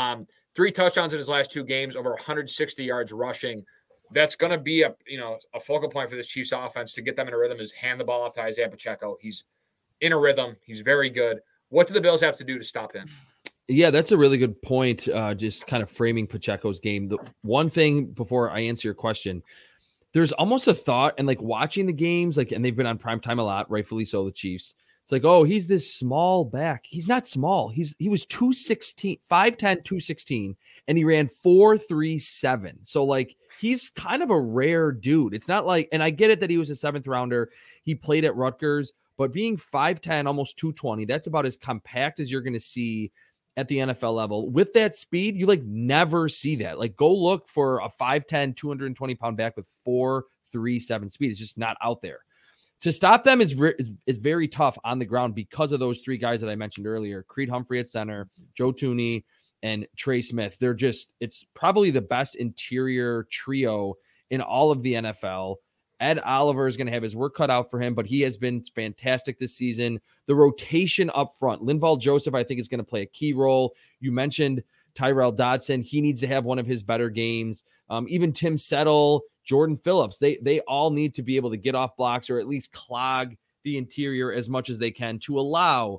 [SPEAKER 2] 3 touchdowns in his last 2 games, over 160 yards rushing. That's going to be a focal point for this Chiefs offense to get them in a rhythm, is hand the ball off to Isaiah Pacheco. He's in a rhythm. He's very good. What do the Bills have to do to stop him?
[SPEAKER 3] Yeah, that's a really good point. Just kind of framing Pacheco's game. The one thing before I answer your question, there's almost a thought, and like watching the games, and they've been on primetime a lot, rightfully so, the Chiefs. It's like, he's this small back. He's not small. He was 216, 5'10", 216, and he ran 4.37. So like, he's kind of a rare dude. It's not like, and I get it that he was a 7th rounder. He played at Rutgers, but being 5'10", almost 220, that's about as compact as you're going to see at the NFL level. With that speed, you like never see that. Like, go look for a 5'10", 220-pound back with 4.37 speed. It's just not out there. To stop them is very tough on the ground because of those 3 guys that I mentioned earlier: Creed Humphrey at center, Joe Thuney, and Trey Smith. It's probably the best interior trio in all of the NFL. Ed Oliver is going to have his work cut out for him, but he has been fantastic this season. The rotation up front, Linval Joseph, I think, is going to play a key role. You mentioned Tyrell Dodson. He needs to have one of his better games. Even Tim Settle, Jordan Phillips, they all need to be able to get off blocks or at least clog the interior as much as they can to allow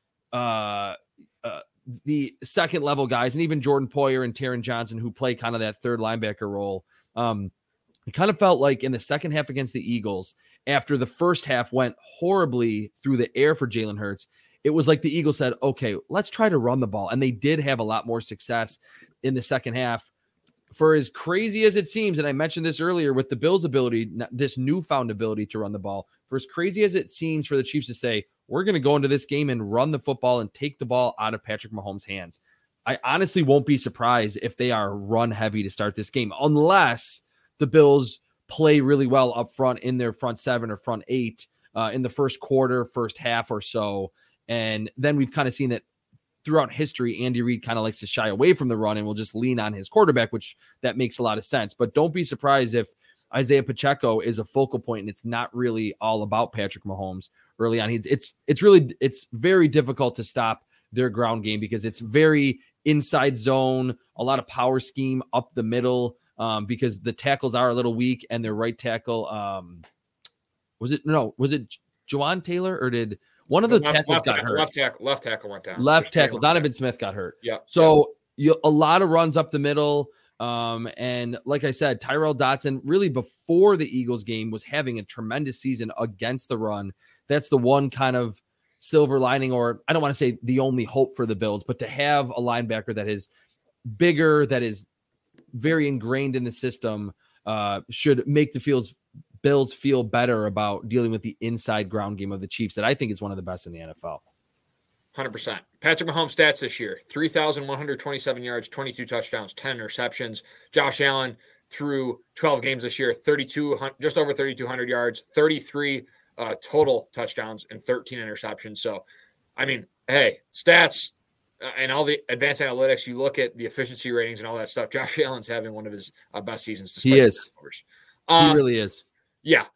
[SPEAKER 3] the second level guys, and even Jordan Poyer and Taron Johnson, who play kind of that third linebacker role. It kind of felt like in the second half against the Eagles, after the first half went horribly through the air for Jalen Hurts, it was like the Eagles said, okay, let's try to run the ball. And they did have a lot more success in the second half. For as crazy as it seems, and I mentioned this earlier with the Bills' ability, this newfound ability to run the ball, for as crazy as it seems for the Chiefs to say, we're going to go into this game and run the football and take the ball out of Patrick Mahomes' hands, I honestly won't be surprised if they are run heavy to start this game, unless the Bills play really well up front in their front 7 or front 8 in the first quarter, first half or so. And then we've kind of seen that throughout history, Andy Reid kind of likes to shy away from the run and will just lean on his quarterback, which that makes a lot of sense. But don't be surprised if Isaiah Pacheco is a focal point and it's not really all about Patrick Mahomes early on. It's very difficult to stop their ground game because it's very inside zone, a lot of power scheme up the middle, because the tackles are a little weak, and their right tackle, was it Juwan Taylor, or did one of the tackles got hurt?
[SPEAKER 2] Left tackle went down.
[SPEAKER 3] Left tackle, Donovan Smith got hurt.
[SPEAKER 2] Yeah.
[SPEAKER 3] So a lot of runs up the middle. And like I said, Tyrel Dotson really before the Eagles game was having a tremendous season against the run. That's the one kind of silver lining, or I don't want to say the only hope for the Bills, but to have a linebacker that is bigger, that is very ingrained in the system, should make the Bills feel better about dealing with the inside ground game of the Chiefs that I think is one of the best in the NFL.
[SPEAKER 2] 100%. Patrick Mahomes stats this year: 3,127 yards, 22 touchdowns, 10 interceptions. Josh Allen through 12 games this year, just over 3,200 yards, 33 total touchdowns, and 13 interceptions. So, I mean, hey, stats and all the advanced analytics, you look at the efficiency ratings and all that stuff. Josh Allen's having one of his best seasons.
[SPEAKER 3] He is. He really is.
[SPEAKER 2] Yeah.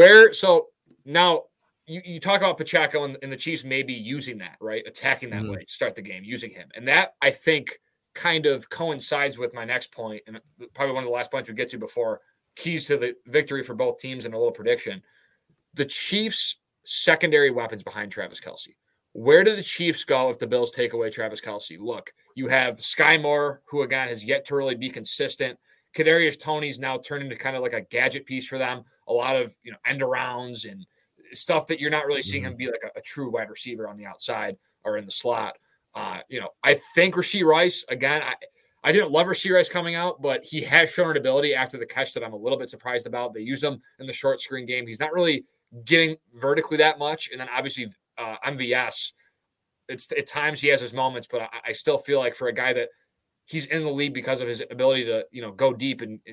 [SPEAKER 2] So now you talk about Pacheco and the Chiefs maybe using that, right? Attacking that way to start the game, using him. And that, I think, kind of coincides with my next point, and probably one of the last points we get to before keys to the victory for both teams and a little prediction. The Chiefs' secondary weapons behind Travis Kelce. Where do the Chiefs go if the Bills take away Travis Kelce? Look, you have Sky Moore, who, again, has yet to really be consistent. Kadarius Toney's now turned into kind of like a gadget piece for them. A lot of, end arounds and stuff that you're not really seeing him be like a true wide receiver on the outside or in the slot. I think Rashee Rice, again, I didn't love Rashee Rice coming out, but he has shown an ability after the catch that I'm a little bit surprised about. They used him in the short screen game. He's not really getting vertically that much. And then obviously MVS, at times he has his moments, but I still feel like for a guy that he's in the league because of his ability to, go deep and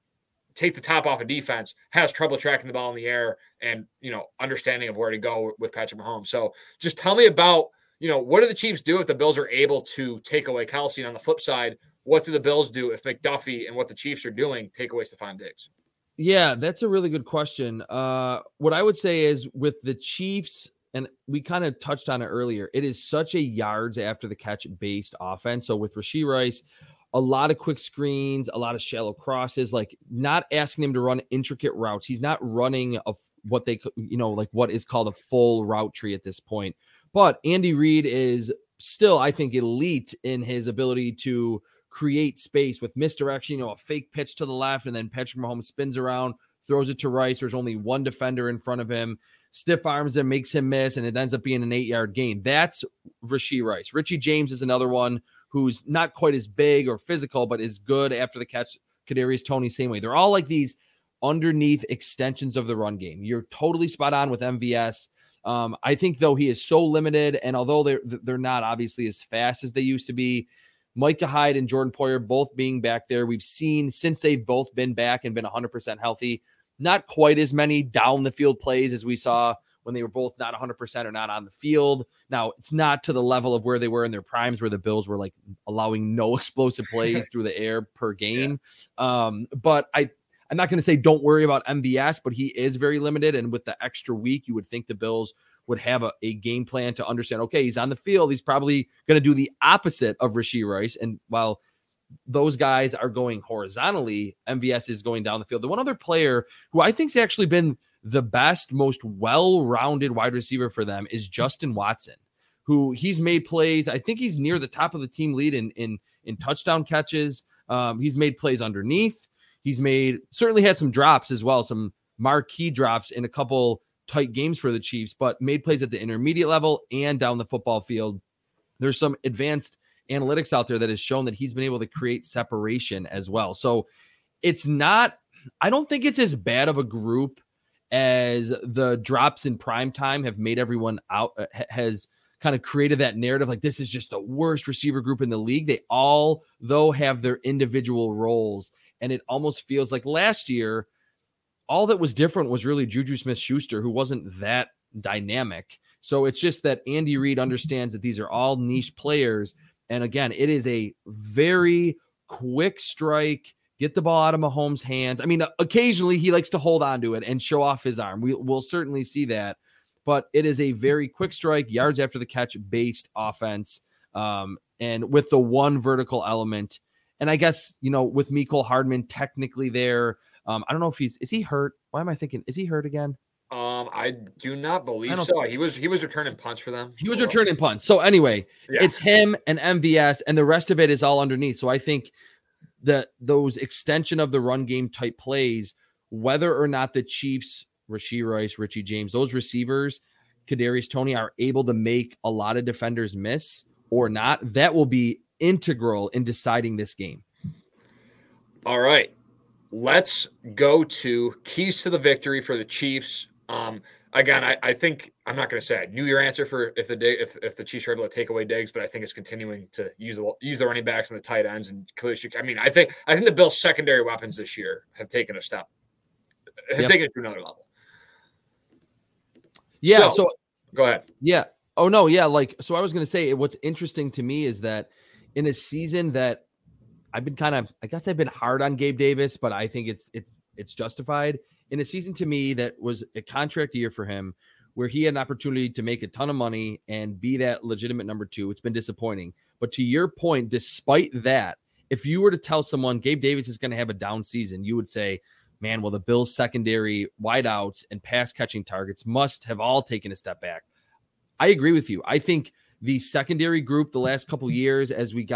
[SPEAKER 2] take the top off of defense, has trouble tracking the ball in the air and, understanding of where to go with Patrick Mahomes. So just tell me about, what do the Chiefs do if the Bills are able to take away Kelce? And on the flip side, what do the Bills do if McDuffie and what the Chiefs are doing take away Stephon Diggs?
[SPEAKER 3] Yeah, that's a really good question. What I would say is with the Chiefs, and we kind of touched on it earlier, it is such a yards after the catch based offense. So with Rashee Rice, a lot of quick screens, a lot of shallow crosses, like not asking him to run intricate routes. He's not running what they, like what is called a full route tree at this point. But Andy Reid is still, I think, elite in his ability to create space with misdirection, a fake pitch to the left, and then Patrick Mahomes spins around, throws it to Rice. There's only one defender in front of him, stiff arms him, makes him miss, and it ends up being an 8-yard gain. That's Rashee Rice. Richie James is another one who's not quite as big or physical, but is good after the catch. Kadarius Toney, same way. They're all like these underneath extensions of the run game. You're totally spot on with MVS. I think, though, he is so limited, and although they're not obviously as fast as they used to be, Micah Hyde and Jordan Poyer both being back there, we've seen since they've both been back and been 100% healthy, not quite as many down the field plays as we saw when they were both not 100% or not on the field. Now, it's not to the level of where they were in their primes, where the Bills were like allowing no explosive plays through the air per game. Yeah. But I'm not going to say don't worry about MVS, but he is very limited. And with the extra week, you would think the Bills would have a game plan to understand, okay, he's on the field. He's probably going to do the opposite of Rashee Rice. And while those guys are going horizontally, MVS is going down the field. The one other player who I think has actually been the best, most well-rounded wide receiver for them is Justin Watson, who he's made plays. I think he's near the top of the team lead in touchdown catches. He's made plays underneath. He's certainly had some drops as well, some marquee drops in a couple tight games for the Chiefs, but made plays at the intermediate level and down the football field. There's some advanced analytics out there that has shown that he's been able to create separation as well. So I don't think it's as bad of a group as the drops in prime time have made everyone out, has kind of created that narrative like this is just the worst receiver group in the league. They all, though, have their individual roles, and it almost feels like last year, all that was different was really Juju Smith-Schuster, who wasn't that dynamic. So it's just that Andy Reid understands that these are all niche players. And again, it is a very quick strike, get the ball out of Mahomes' hands. I mean, occasionally he likes to hold on to it and show off his arm. We'll certainly see that. But it is a very quick strike, yards after the catch based offense. And with the one vertical element. And I guess, with Mecole Hardman technically there, I don't know if is he hurt? Why am I thinking, is he hurt again?
[SPEAKER 2] I do not believe
[SPEAKER 3] don't-
[SPEAKER 2] so. He was returning punts for them.
[SPEAKER 3] He was returning punts. So anyway,
[SPEAKER 2] Yeah.
[SPEAKER 3] it's him and MVS, and the rest of it is all underneath. So I think that those extension of the run game type plays, whether or not the Chiefs, Rashee Rice, Richie James, those receivers, Kadarius Toney, are able to make a lot of defenders miss or not, that will be integral in deciding this game.
[SPEAKER 2] All right. Let's go to keys to the victory for the Chiefs. Again, I think I'm not going to say I knew your answer for if the Chiefs are able to take away Diggs, but I think it's continuing to use the running backs and the tight ends and Khalil Shakir. I mean, I think the Bills' secondary weapons this year have taken it to another level.
[SPEAKER 3] Yeah. So
[SPEAKER 2] go ahead.
[SPEAKER 3] Yeah. Oh no. Yeah. So I was going to say, what's interesting to me is that in a season that I've been I've been hard on Gabe Davis, but I think it's justified. In a season to me that was a contract year for him, where he had an opportunity to make a ton of money and be that legitimate number 2, it's been disappointing. But to your point, despite that, if you were to tell someone Gabe Davis is going to have a down season, you would say, man, well, the Bills' secondary wideouts and pass catching targets must have all taken a step back. I agree with you. I think the secondary group the last couple of years, as we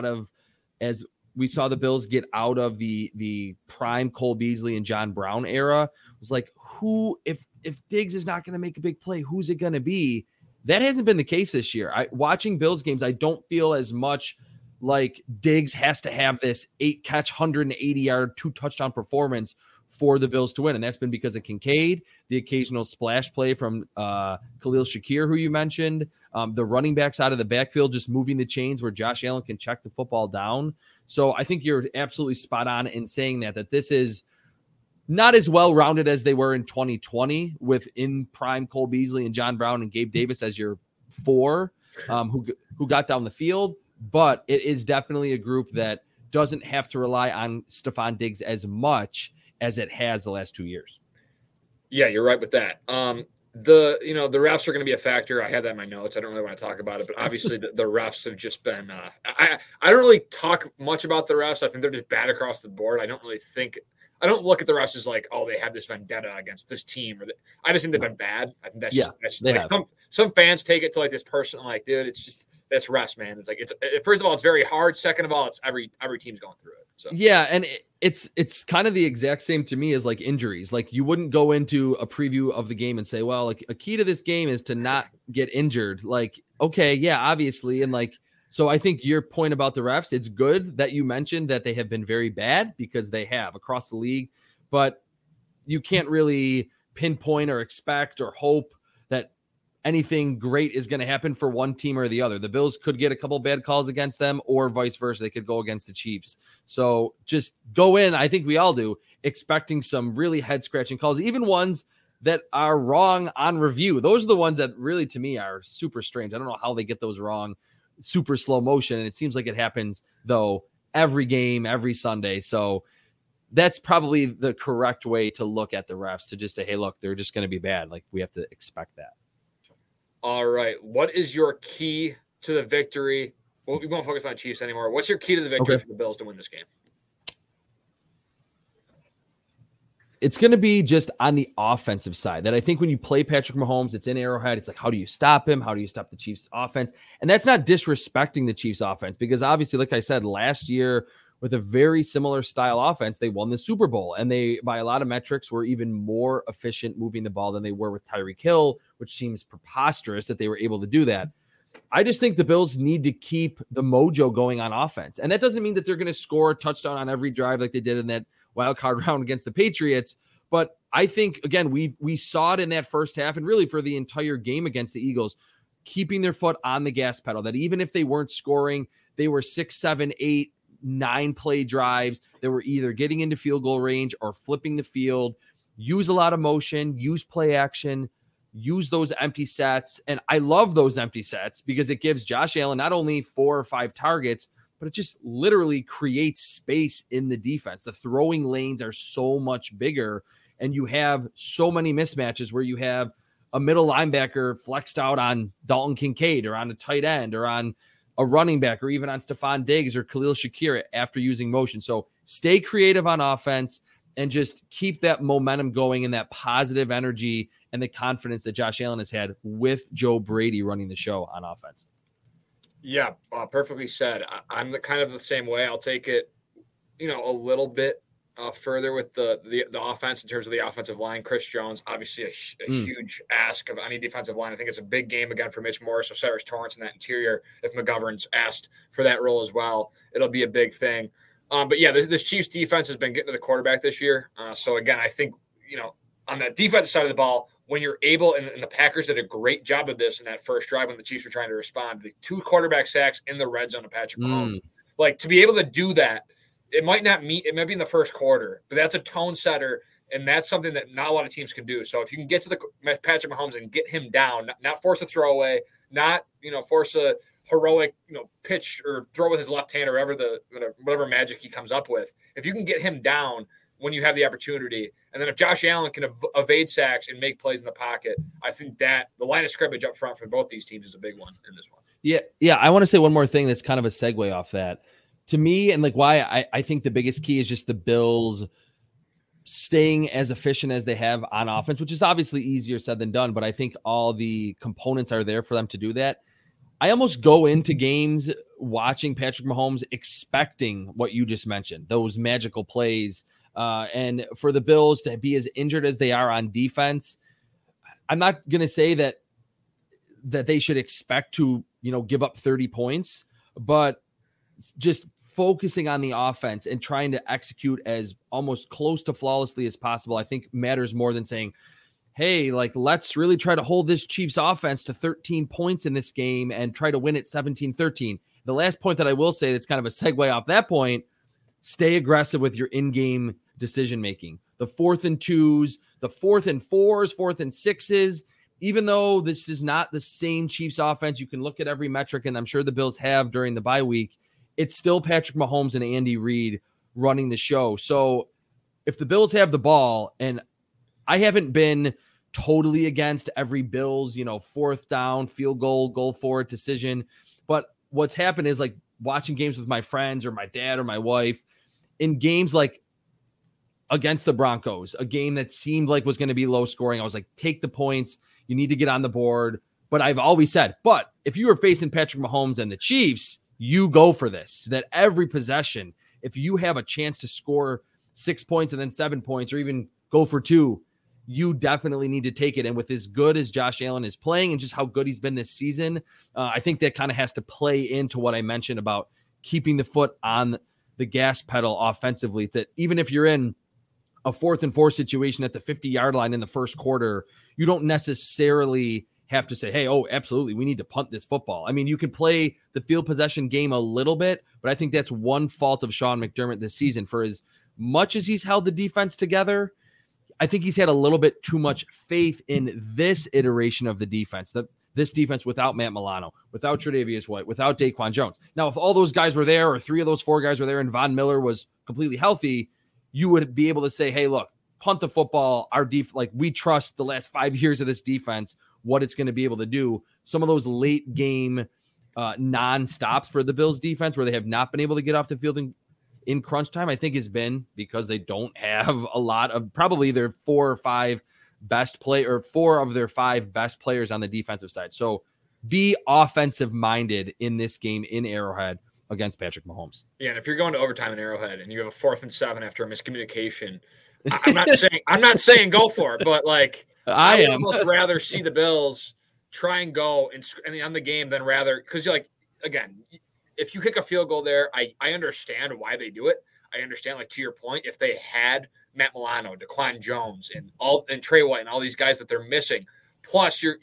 [SPEAKER 3] saw the Bills get out of the prime Cole Beasley and John Brown era, was like, who, if Diggs is not going to make a big play, who's it going to be? That hasn't been the case this year. Watching Bills games, I don't feel as much like Diggs has to have this 8-catch, 180-yard, 2-touchdown performance for the Bills to win. And that's been because of Kincaid, the occasional splash play from Khalil Shakir, who you mentioned, the running backs out of the backfield, just moving the chains where Josh Allen can check the football down. So I think you're absolutely spot on in saying that this is not as well-rounded as they were in 2020 with in prime Cole Beasley and John Brown and Gabe Davis as your 4 who got down the field. But it is definitely a group that doesn't have to rely on Stephon Diggs as much as it has the last 2 years. Yeah,
[SPEAKER 2] you're right with that. The refs are going to be a factor. I had that in my notes. I don't really want to talk about it, but obviously the refs have just been, I don't really talk much about the refs. I think they're just bad across the board. I don't look at the refs as like, oh, they have this vendetta against this team, I just think they've been bad. I think that's like some fans take it to like this person. I'm like, dude, that's refs, man. It's like, first of all, it's very hard. Second of all, it's every team's going through it. So.
[SPEAKER 3] Yeah. And it's kind of the exact same to me as like injuries. Like you wouldn't go into a preview of the game and say, well, like a key to this game is to not get injured. Like, okay, yeah, obviously. And like, so I think your point about the refs, it's good that you mentioned that they have been very bad because they have across the league, but you can't really pinpoint or expect or hope that anything great is going to happen for one team or the other. The Bills could get a couple bad calls against them or vice versa. They could go against the Chiefs. So just go in, I think we all do, expecting some really head scratching calls, even ones that are wrong on review. Those are the ones that really, to me, are super strange. I don't know how they get those wrong, super slow motion. And it seems like it happens though, every game, every Sunday. So that's probably the correct way to look at the refs, to just say, hey, look, they're just going to be bad. Like we have to expect that.
[SPEAKER 2] All right. What is your key to the victory? Well, we won't focus on Chiefs anymore. What's your key to the victory for the Bills to win this game?
[SPEAKER 3] It's going to be just on the offensive side that I think when you play Patrick Mahomes, it's in Arrowhead. It's like, how do you stop him? How do you stop the Chiefs offense? And that's not disrespecting the Chiefs offense, because obviously, like I said, last year with a very similar style offense, they won the Super Bowl, and they, by a lot of metrics, were even more efficient moving the ball than they were with Tyreek Hill, which seems preposterous that they were able to do that. I just think the Bills need to keep the mojo going on offense. And that doesn't mean that they're going to score a touchdown on every drive like they did in that wild card round against the Patriots. But I think, again, we saw it in that first half and really for the entire game against the Eagles, keeping their foot on the gas pedal, that even if they weren't scoring, they were 6, 7, 8, 9 play drives. They were either getting into field goal range or flipping the field, use a lot of motion, use play action, use those empty sets. And I love those empty sets because it gives Josh Allen not only 4 or 5 targets, but it just literally creates space in the defense. The throwing lanes are so much bigger, and you have so many mismatches where you have a middle linebacker flexed out on Dalton Kincaid or on a tight end or on a running back or even on Stephon Diggs or Khalil Shakir after using motion. So stay creative on offense and just keep that momentum going and that positive energy and the confidence that Josh Allen has had with Joe Brady running the show on offense.
[SPEAKER 2] Yeah, perfectly said. I'm kind of the same way. I'll take it, a little bit further with the offense in terms of the offensive line. Chris Jones, obviously a huge ask of any defensive line. I think it's a big game again for Mitch Morris, Osiris Torrance in that interior. If McGovern's asked for that role as well, it'll be a big thing. But yeah, this Chiefs defense has been getting to the quarterback this year. So again, I think, on the defensive side of the ball, when you're able, and the Packers did a great job of this in that first drive when the Chiefs were trying to respond, the 2 quarterback sacks in the red zone of Patrick Mahomes. Like, to be able to do that, it might be in the first quarter, but that's a tone setter, and that's something that not a lot of teams can do. So if you can get to the Patrick Mahomes and get him down, not force a throwaway, not force a heroic pitch or throw with his left hand or whatever magic he comes up with. If you can get him down when you have the opportunity, and then if Josh Allen can evade sacks and make plays in the pocket, I think that the line of scrimmage up front for both these teams is a big one in this one.
[SPEAKER 3] Yeah. I want to say one more thing that's kind of a segue off that. To me, and like why I think the biggest key is just the Bills staying as efficient as they have on offense, which is obviously easier said than done, but I think all the components are there for them to do that. I almost go into games watching Patrick Mahomes expecting what you just mentioned, those magical plays. And for the Bills to be as injured as they are on defense, I'm not going to say that they should expect to, give up 30 points, but just focusing on the offense and trying to execute as almost close to flawlessly as possible, I think matters more than saying, hey, let's really try to hold this Chiefs offense to 13 points in this game and try to win it 17-13. The last point that I will say that's kind of a segue off that point, stay aggressive with your in-game decision-making. The 4th and 2s, the 4th and 4s, 4th and 6s, even though this is not the same Chiefs offense, you can look at every metric, and I'm sure the Bills have during the bye week, it's still Patrick Mahomes and Andy Reid running the show. So if the Bills have the ball, and I haven't been totally against every Bills, 4th down, field goal for it decision, but what's happened is watching games with my friends or my dad or my wife in games like against the Broncos, a game that seemed like was going to be low scoring. I was like, take the points. You need to get on the board. But I've always said, but if you were facing Patrick Mahomes and the Chiefs, you go for this, that every possession, if you have a chance to score 6 points and then 7 points or even go for 2, you definitely need to take it. And with as good as Josh Allen is playing and just how good he's been this season, I think that kind of has to play into what I mentioned about keeping the foot on the gas pedal offensively, that even if you're in a 4th and 4 situation at the 50-yard line in the first quarter, you don't necessarily have to say, hey, oh, absolutely, we need to punt this football. I mean, you can play the field possession game a little bit, but I think that's one fault of Sean McDermott this season. For as much as he's held the defense together, I think he's had a little bit too much faith in this iteration of the defense, this defense without Matt Milano, without Tre'Davious White, without Daquan Jones. Now, if all those guys were there, or 3 of those 4 guys were there, and Von Miller was completely healthy, you would be able to say, hey, look, punt the football. Our we trust the last 5 years of this defense, what it's going to be able to do. Some of those late game non-stops for the Bills defense where they have not been able to get off the field in crunch time, I think has been because they don't have a lot of probably their 4 or 5 best play or 4 of their 5 best players on the defensive side. So be offensive minded in this game in Arrowhead against Patrick Mahomes.
[SPEAKER 2] Yeah. And if you're going to overtime in Arrowhead and you have a 4th and 7 after a miscommunication, I'm not saying go for it, but I would almost rather see the Bills try and go and on the game than rather, because again, if you kick a field goal there, I understand why they do it. I understand, to your point, if they had Matt Milano, Daquan Jones, and Trey White and all these guys that they're missing, plus you're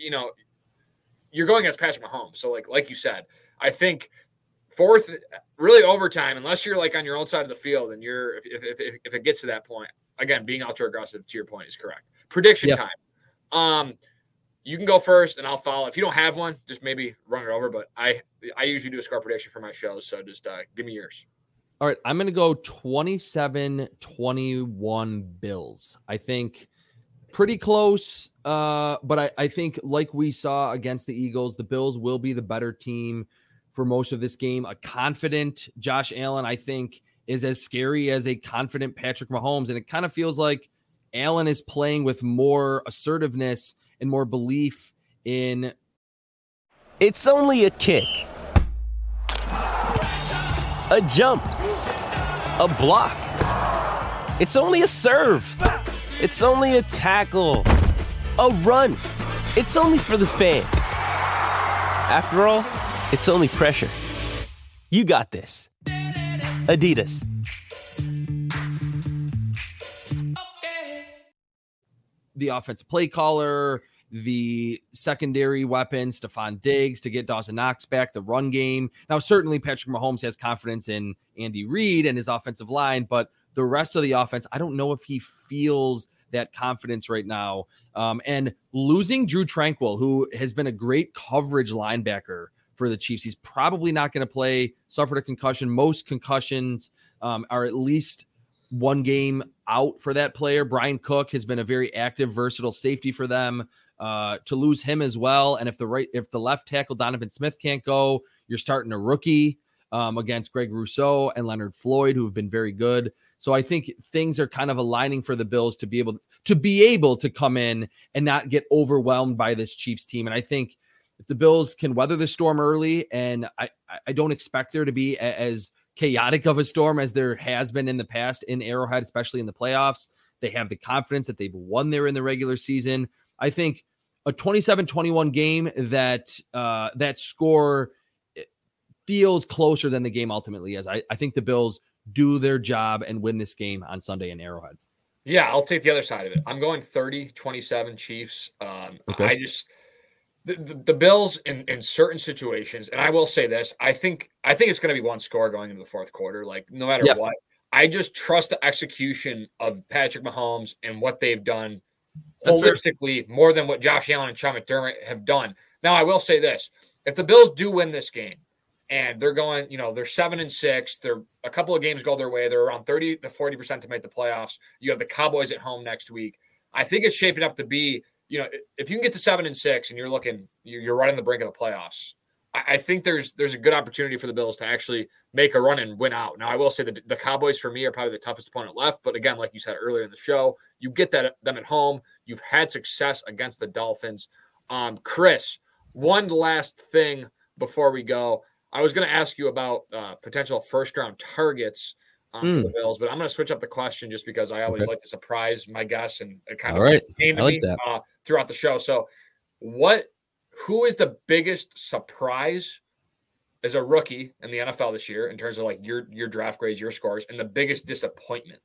[SPEAKER 2] going against Patrick Mahomes. So like you said, I think 4th, really overtime, unless you're on your own side of the field and you're if it gets to that point, again, being ultra aggressive to your point is correct. Prediction time. You can go first and I'll follow. If you don't have one, just maybe run it over. But I usually do a score prediction for my shows. So just give me yours.
[SPEAKER 3] All right. I'm going to go 27-21 Bills. I think pretty close. But I think like we saw against the Eagles, the Bills will be the better team for most of this game. A confident Josh Allen, I think, is as scary as a confident Patrick Mahomes. And it kind of feels like Allen is playing with more assertiveness and more belief in.
[SPEAKER 7] It's only a kick, a jump, a block. It's only a serve. It's only a tackle, a run. It's only for the fans. After all, it's only pressure. You got this. Adidas.
[SPEAKER 3] The offensive play caller, the secondary weapons, Stephon Diggs to get Dawson Knox back, the run game. Now, certainly Patrick Mahomes has confidence in Andy Reid and his offensive line, but the rest of the offense, I don't know if he feels that confidence right now. And losing Drew Tranquill, who has been a great coverage linebacker for the Chiefs, he's probably not going to play, suffered a concussion. Most concussions are at least one game out for that player. Brian Cook has been a very active, versatile safety for them. To lose him as well, and if the left tackle Donovan Smith can't go, you're starting a rookie against Greg Rousseau and Leonard Floyd, who have been very good. So I think things are kind of aligning for the Bills to be able to come in and not get overwhelmed by this Chiefs team. And I think if the Bills can weather the storm early, and I don't expect there to be as chaotic of a storm as there has been in the past in Arrowhead, especially in the playoffs. They have the confidence that they've won there in the regular season. I think a 27-21 game that score feels closer than the game ultimately is. I think the Bills do their job and win this game on Sunday in Arrowhead.
[SPEAKER 2] Yeah, I'll take the other side of it. I'm going 30-27 Chiefs.
[SPEAKER 3] Okay.
[SPEAKER 2] I just the Bills in certain situations, and I will say this, I think it's going to be one score going into the fourth quarter. Like no matter what, I just trust the execution of Patrick Mahomes and what they've done holistically more than what Josh Allen and Sean McDermott have done. Now, I will say this: if the Bills do win this game, and they're going, they're 7-6. They're a couple of games go their way. They're around 30 to 40% to make the playoffs. You have the Cowboys at home next week. I think it's shaping up to be, if you can get to 7-6 and you're right on the brink of the playoffs, I think there's a good opportunity for the Bills to actually make a run and win out. Now, I will say that the Cowboys for me are probably the toughest opponent left. But again, like you said earlier in the show, you get them at home. You've had success against the Dolphins. Chris, one last thing before we go. I was going to ask you about potential first-round targets for the Bills, but I'm going to switch up the question just because I always like to surprise my guests, and it kind of came to me throughout the show. So, who is the biggest surprise as a rookie in the NFL this year in terms of like your draft grades, your scores, and the biggest disappointment?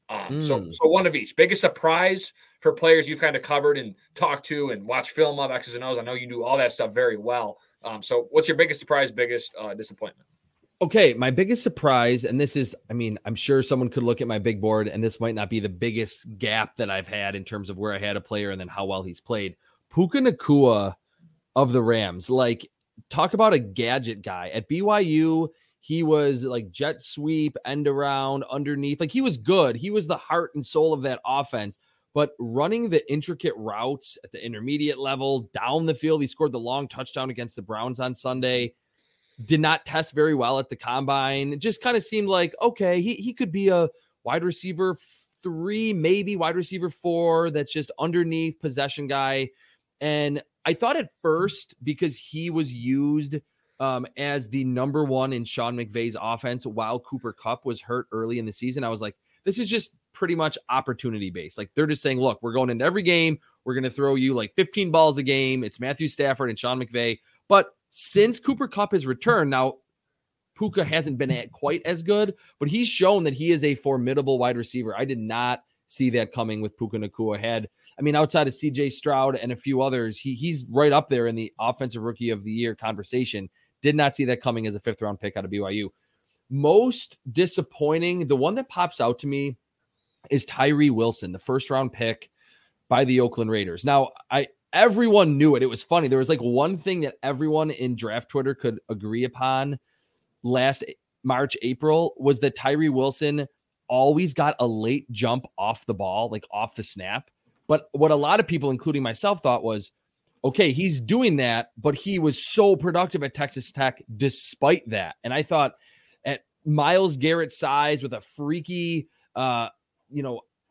[SPEAKER 2] So one of each. Biggest surprise for players you've kind of covered and talked to and watched film of X's and O's. I know you do all that stuff very well. So what's your biggest surprise, biggest disappointment?
[SPEAKER 3] Okay, my biggest surprise, and this is, I'm sure someone could look at my big board, and this might not be the biggest gap that I've had in terms of where I had a player and then how well he's played. Puka Nacua of the Rams. Like, talk about a gadget guy. At BYU, he was like jet sweep, end around, underneath. Like, he was good. He was the heart and soul of that offense. But running the intricate routes at the intermediate level, down the field, he scored the long touchdown against the Browns on Sunday. Did not test very well at the combine. It just kind of seemed like, okay, he could be a wide receiver 3, maybe wide receiver 4, that's just underneath possession guy. And I thought at first, because he was used as the number 1 in Sean McVay's offense while Cooper Kupp was hurt early in the season, I was like, this is just pretty much opportunity based. Like, they're just saying, look, we're going into every game. We're going to throw you like 15 balls a game. It's Matthew Stafford and Sean McVay. But since Cooper Kupp has returned, now Puka hasn't been quite as good, but he's shown that he is a formidable wide receiver. I did not see that coming with Puka Nacua. Outside of CJ Stroud and a few others, he's right up there in the offensive rookie of the year conversation. Did not see that coming as a 5th round pick out of BYU. Most disappointing, the one that pops out to me is Tyree Wilson, the 1st round pick by the Oakland Raiders. Now, everyone knew it. It was funny. There was like one thing that everyone in draft Twitter could agree upon last March, April, was that Tyree Wilson always got a late jump off the ball, like off the snap. But what a lot of people, including myself, thought was, okay, he's doing that, but he was so productive at Texas Tech despite that. And I thought at Myles Garrett's size with a freaky,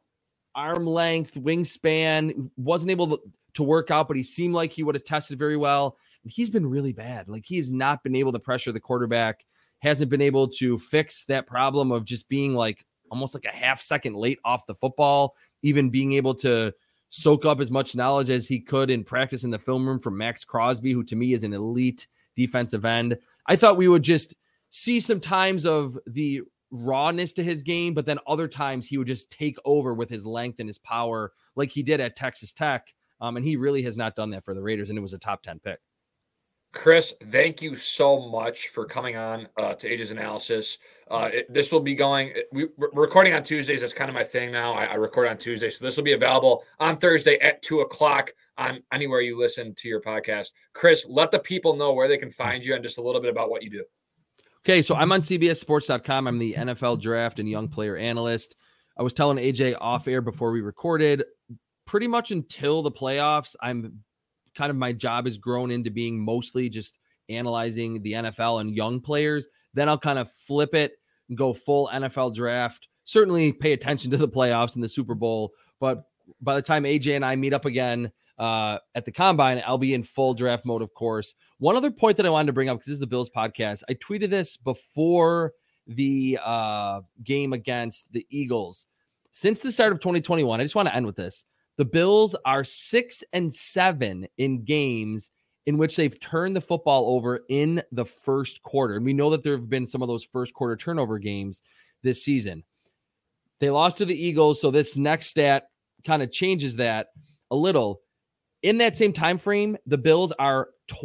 [SPEAKER 3] arm length, wingspan, wasn't able to work out, but he seemed like he would have tested very well. He's been really bad. Like, he has not been able to pressure the quarterback, hasn't been able to fix that problem of just being like almost like a half second late off the football, even being able to soak up as much knowledge as he could in practice in the film room from Max Crosby, who to me is an elite defensive end. I thought we would just see some times of the rawness to his game, but then other times he would just take over with his length and his power like he did at Texas Tech. And he really has not done that for the Raiders, and it was a top 10 pick.
[SPEAKER 2] Chris, thank you so much for coming on to Age's Analysis. This will be going, we're recording on Tuesdays. That's kind of my thing now. I record on Tuesdays. So this will be available on Thursday at 2:00 on anywhere you listen to your podcast. Chris, let the people know where they can find you and just a little bit about what you do.
[SPEAKER 3] Okay, so I'm on CBSSports.com. I'm the NFL draft and young player analyst. I was telling AJ off air before we recorded, pretty much until the playoffs, my job has grown into being mostly just analyzing the NFL and young players. Then I'll kind of flip it and go full NFL draft. Certainly pay attention to the playoffs and the Super Bowl. But by the time AJ and I meet up again at the Combine, I'll be in full draft mode, of course. One other point that I wanted to bring up, because this is the Bills podcast, I tweeted this before the game against the Eagles. Since the start of 2021, I just want to end with this. The Bills are 6-7 in games in which they've turned the football over in the first quarter. And we know that there have been some of those first quarter turnover games this season. They lost to the Eagles, so this next stat kind of changes that a little. In that same time frame, the Bills are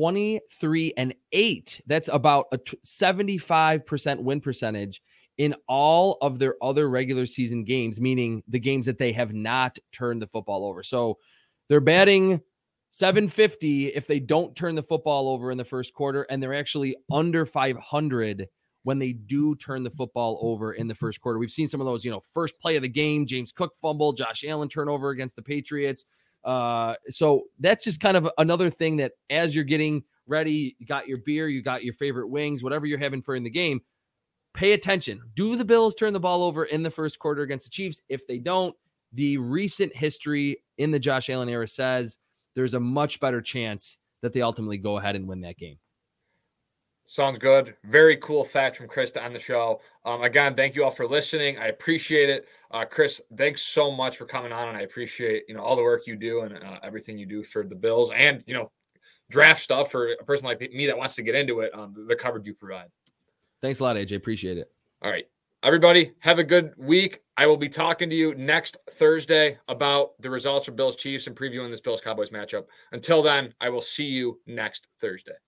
[SPEAKER 3] 23-8. That's about a 75% win percentage in all of their other regular season games, meaning the games that they have not turned the football over. So they're batting .750 if they don't turn the football over in the first quarter, and they're actually under .500 when they do turn the football over in the first quarter. We've seen some of those, first play of the game, James Cook fumble, Josh Allen turnover against the Patriots. So that's just kind of another thing that as you're getting ready, you got your beer, you got your favorite wings, whatever you're having for in the game, pay attention. Do the Bills turn the ball over in the first quarter against the Chiefs? If they don't, the recent history in the Josh Allen era says there's a much better chance that they ultimately go ahead and win that game.
[SPEAKER 2] Sounds good. Very cool fact from Chris to end the show. Again, thank you all for listening. I appreciate it. Chris, thanks so much for coming on, and I appreciate all the work you do and everything you do for the Bills and draft stuff for a person like me that wants to get into it. The coverage you provide.
[SPEAKER 3] Thanks a lot, AJ. Appreciate it.
[SPEAKER 2] All right, everybody, have a good week. I will be talking to you next Thursday about the results for Bills Chiefs and previewing this Bills Cowboys matchup. Until then, I will see you next Thursday.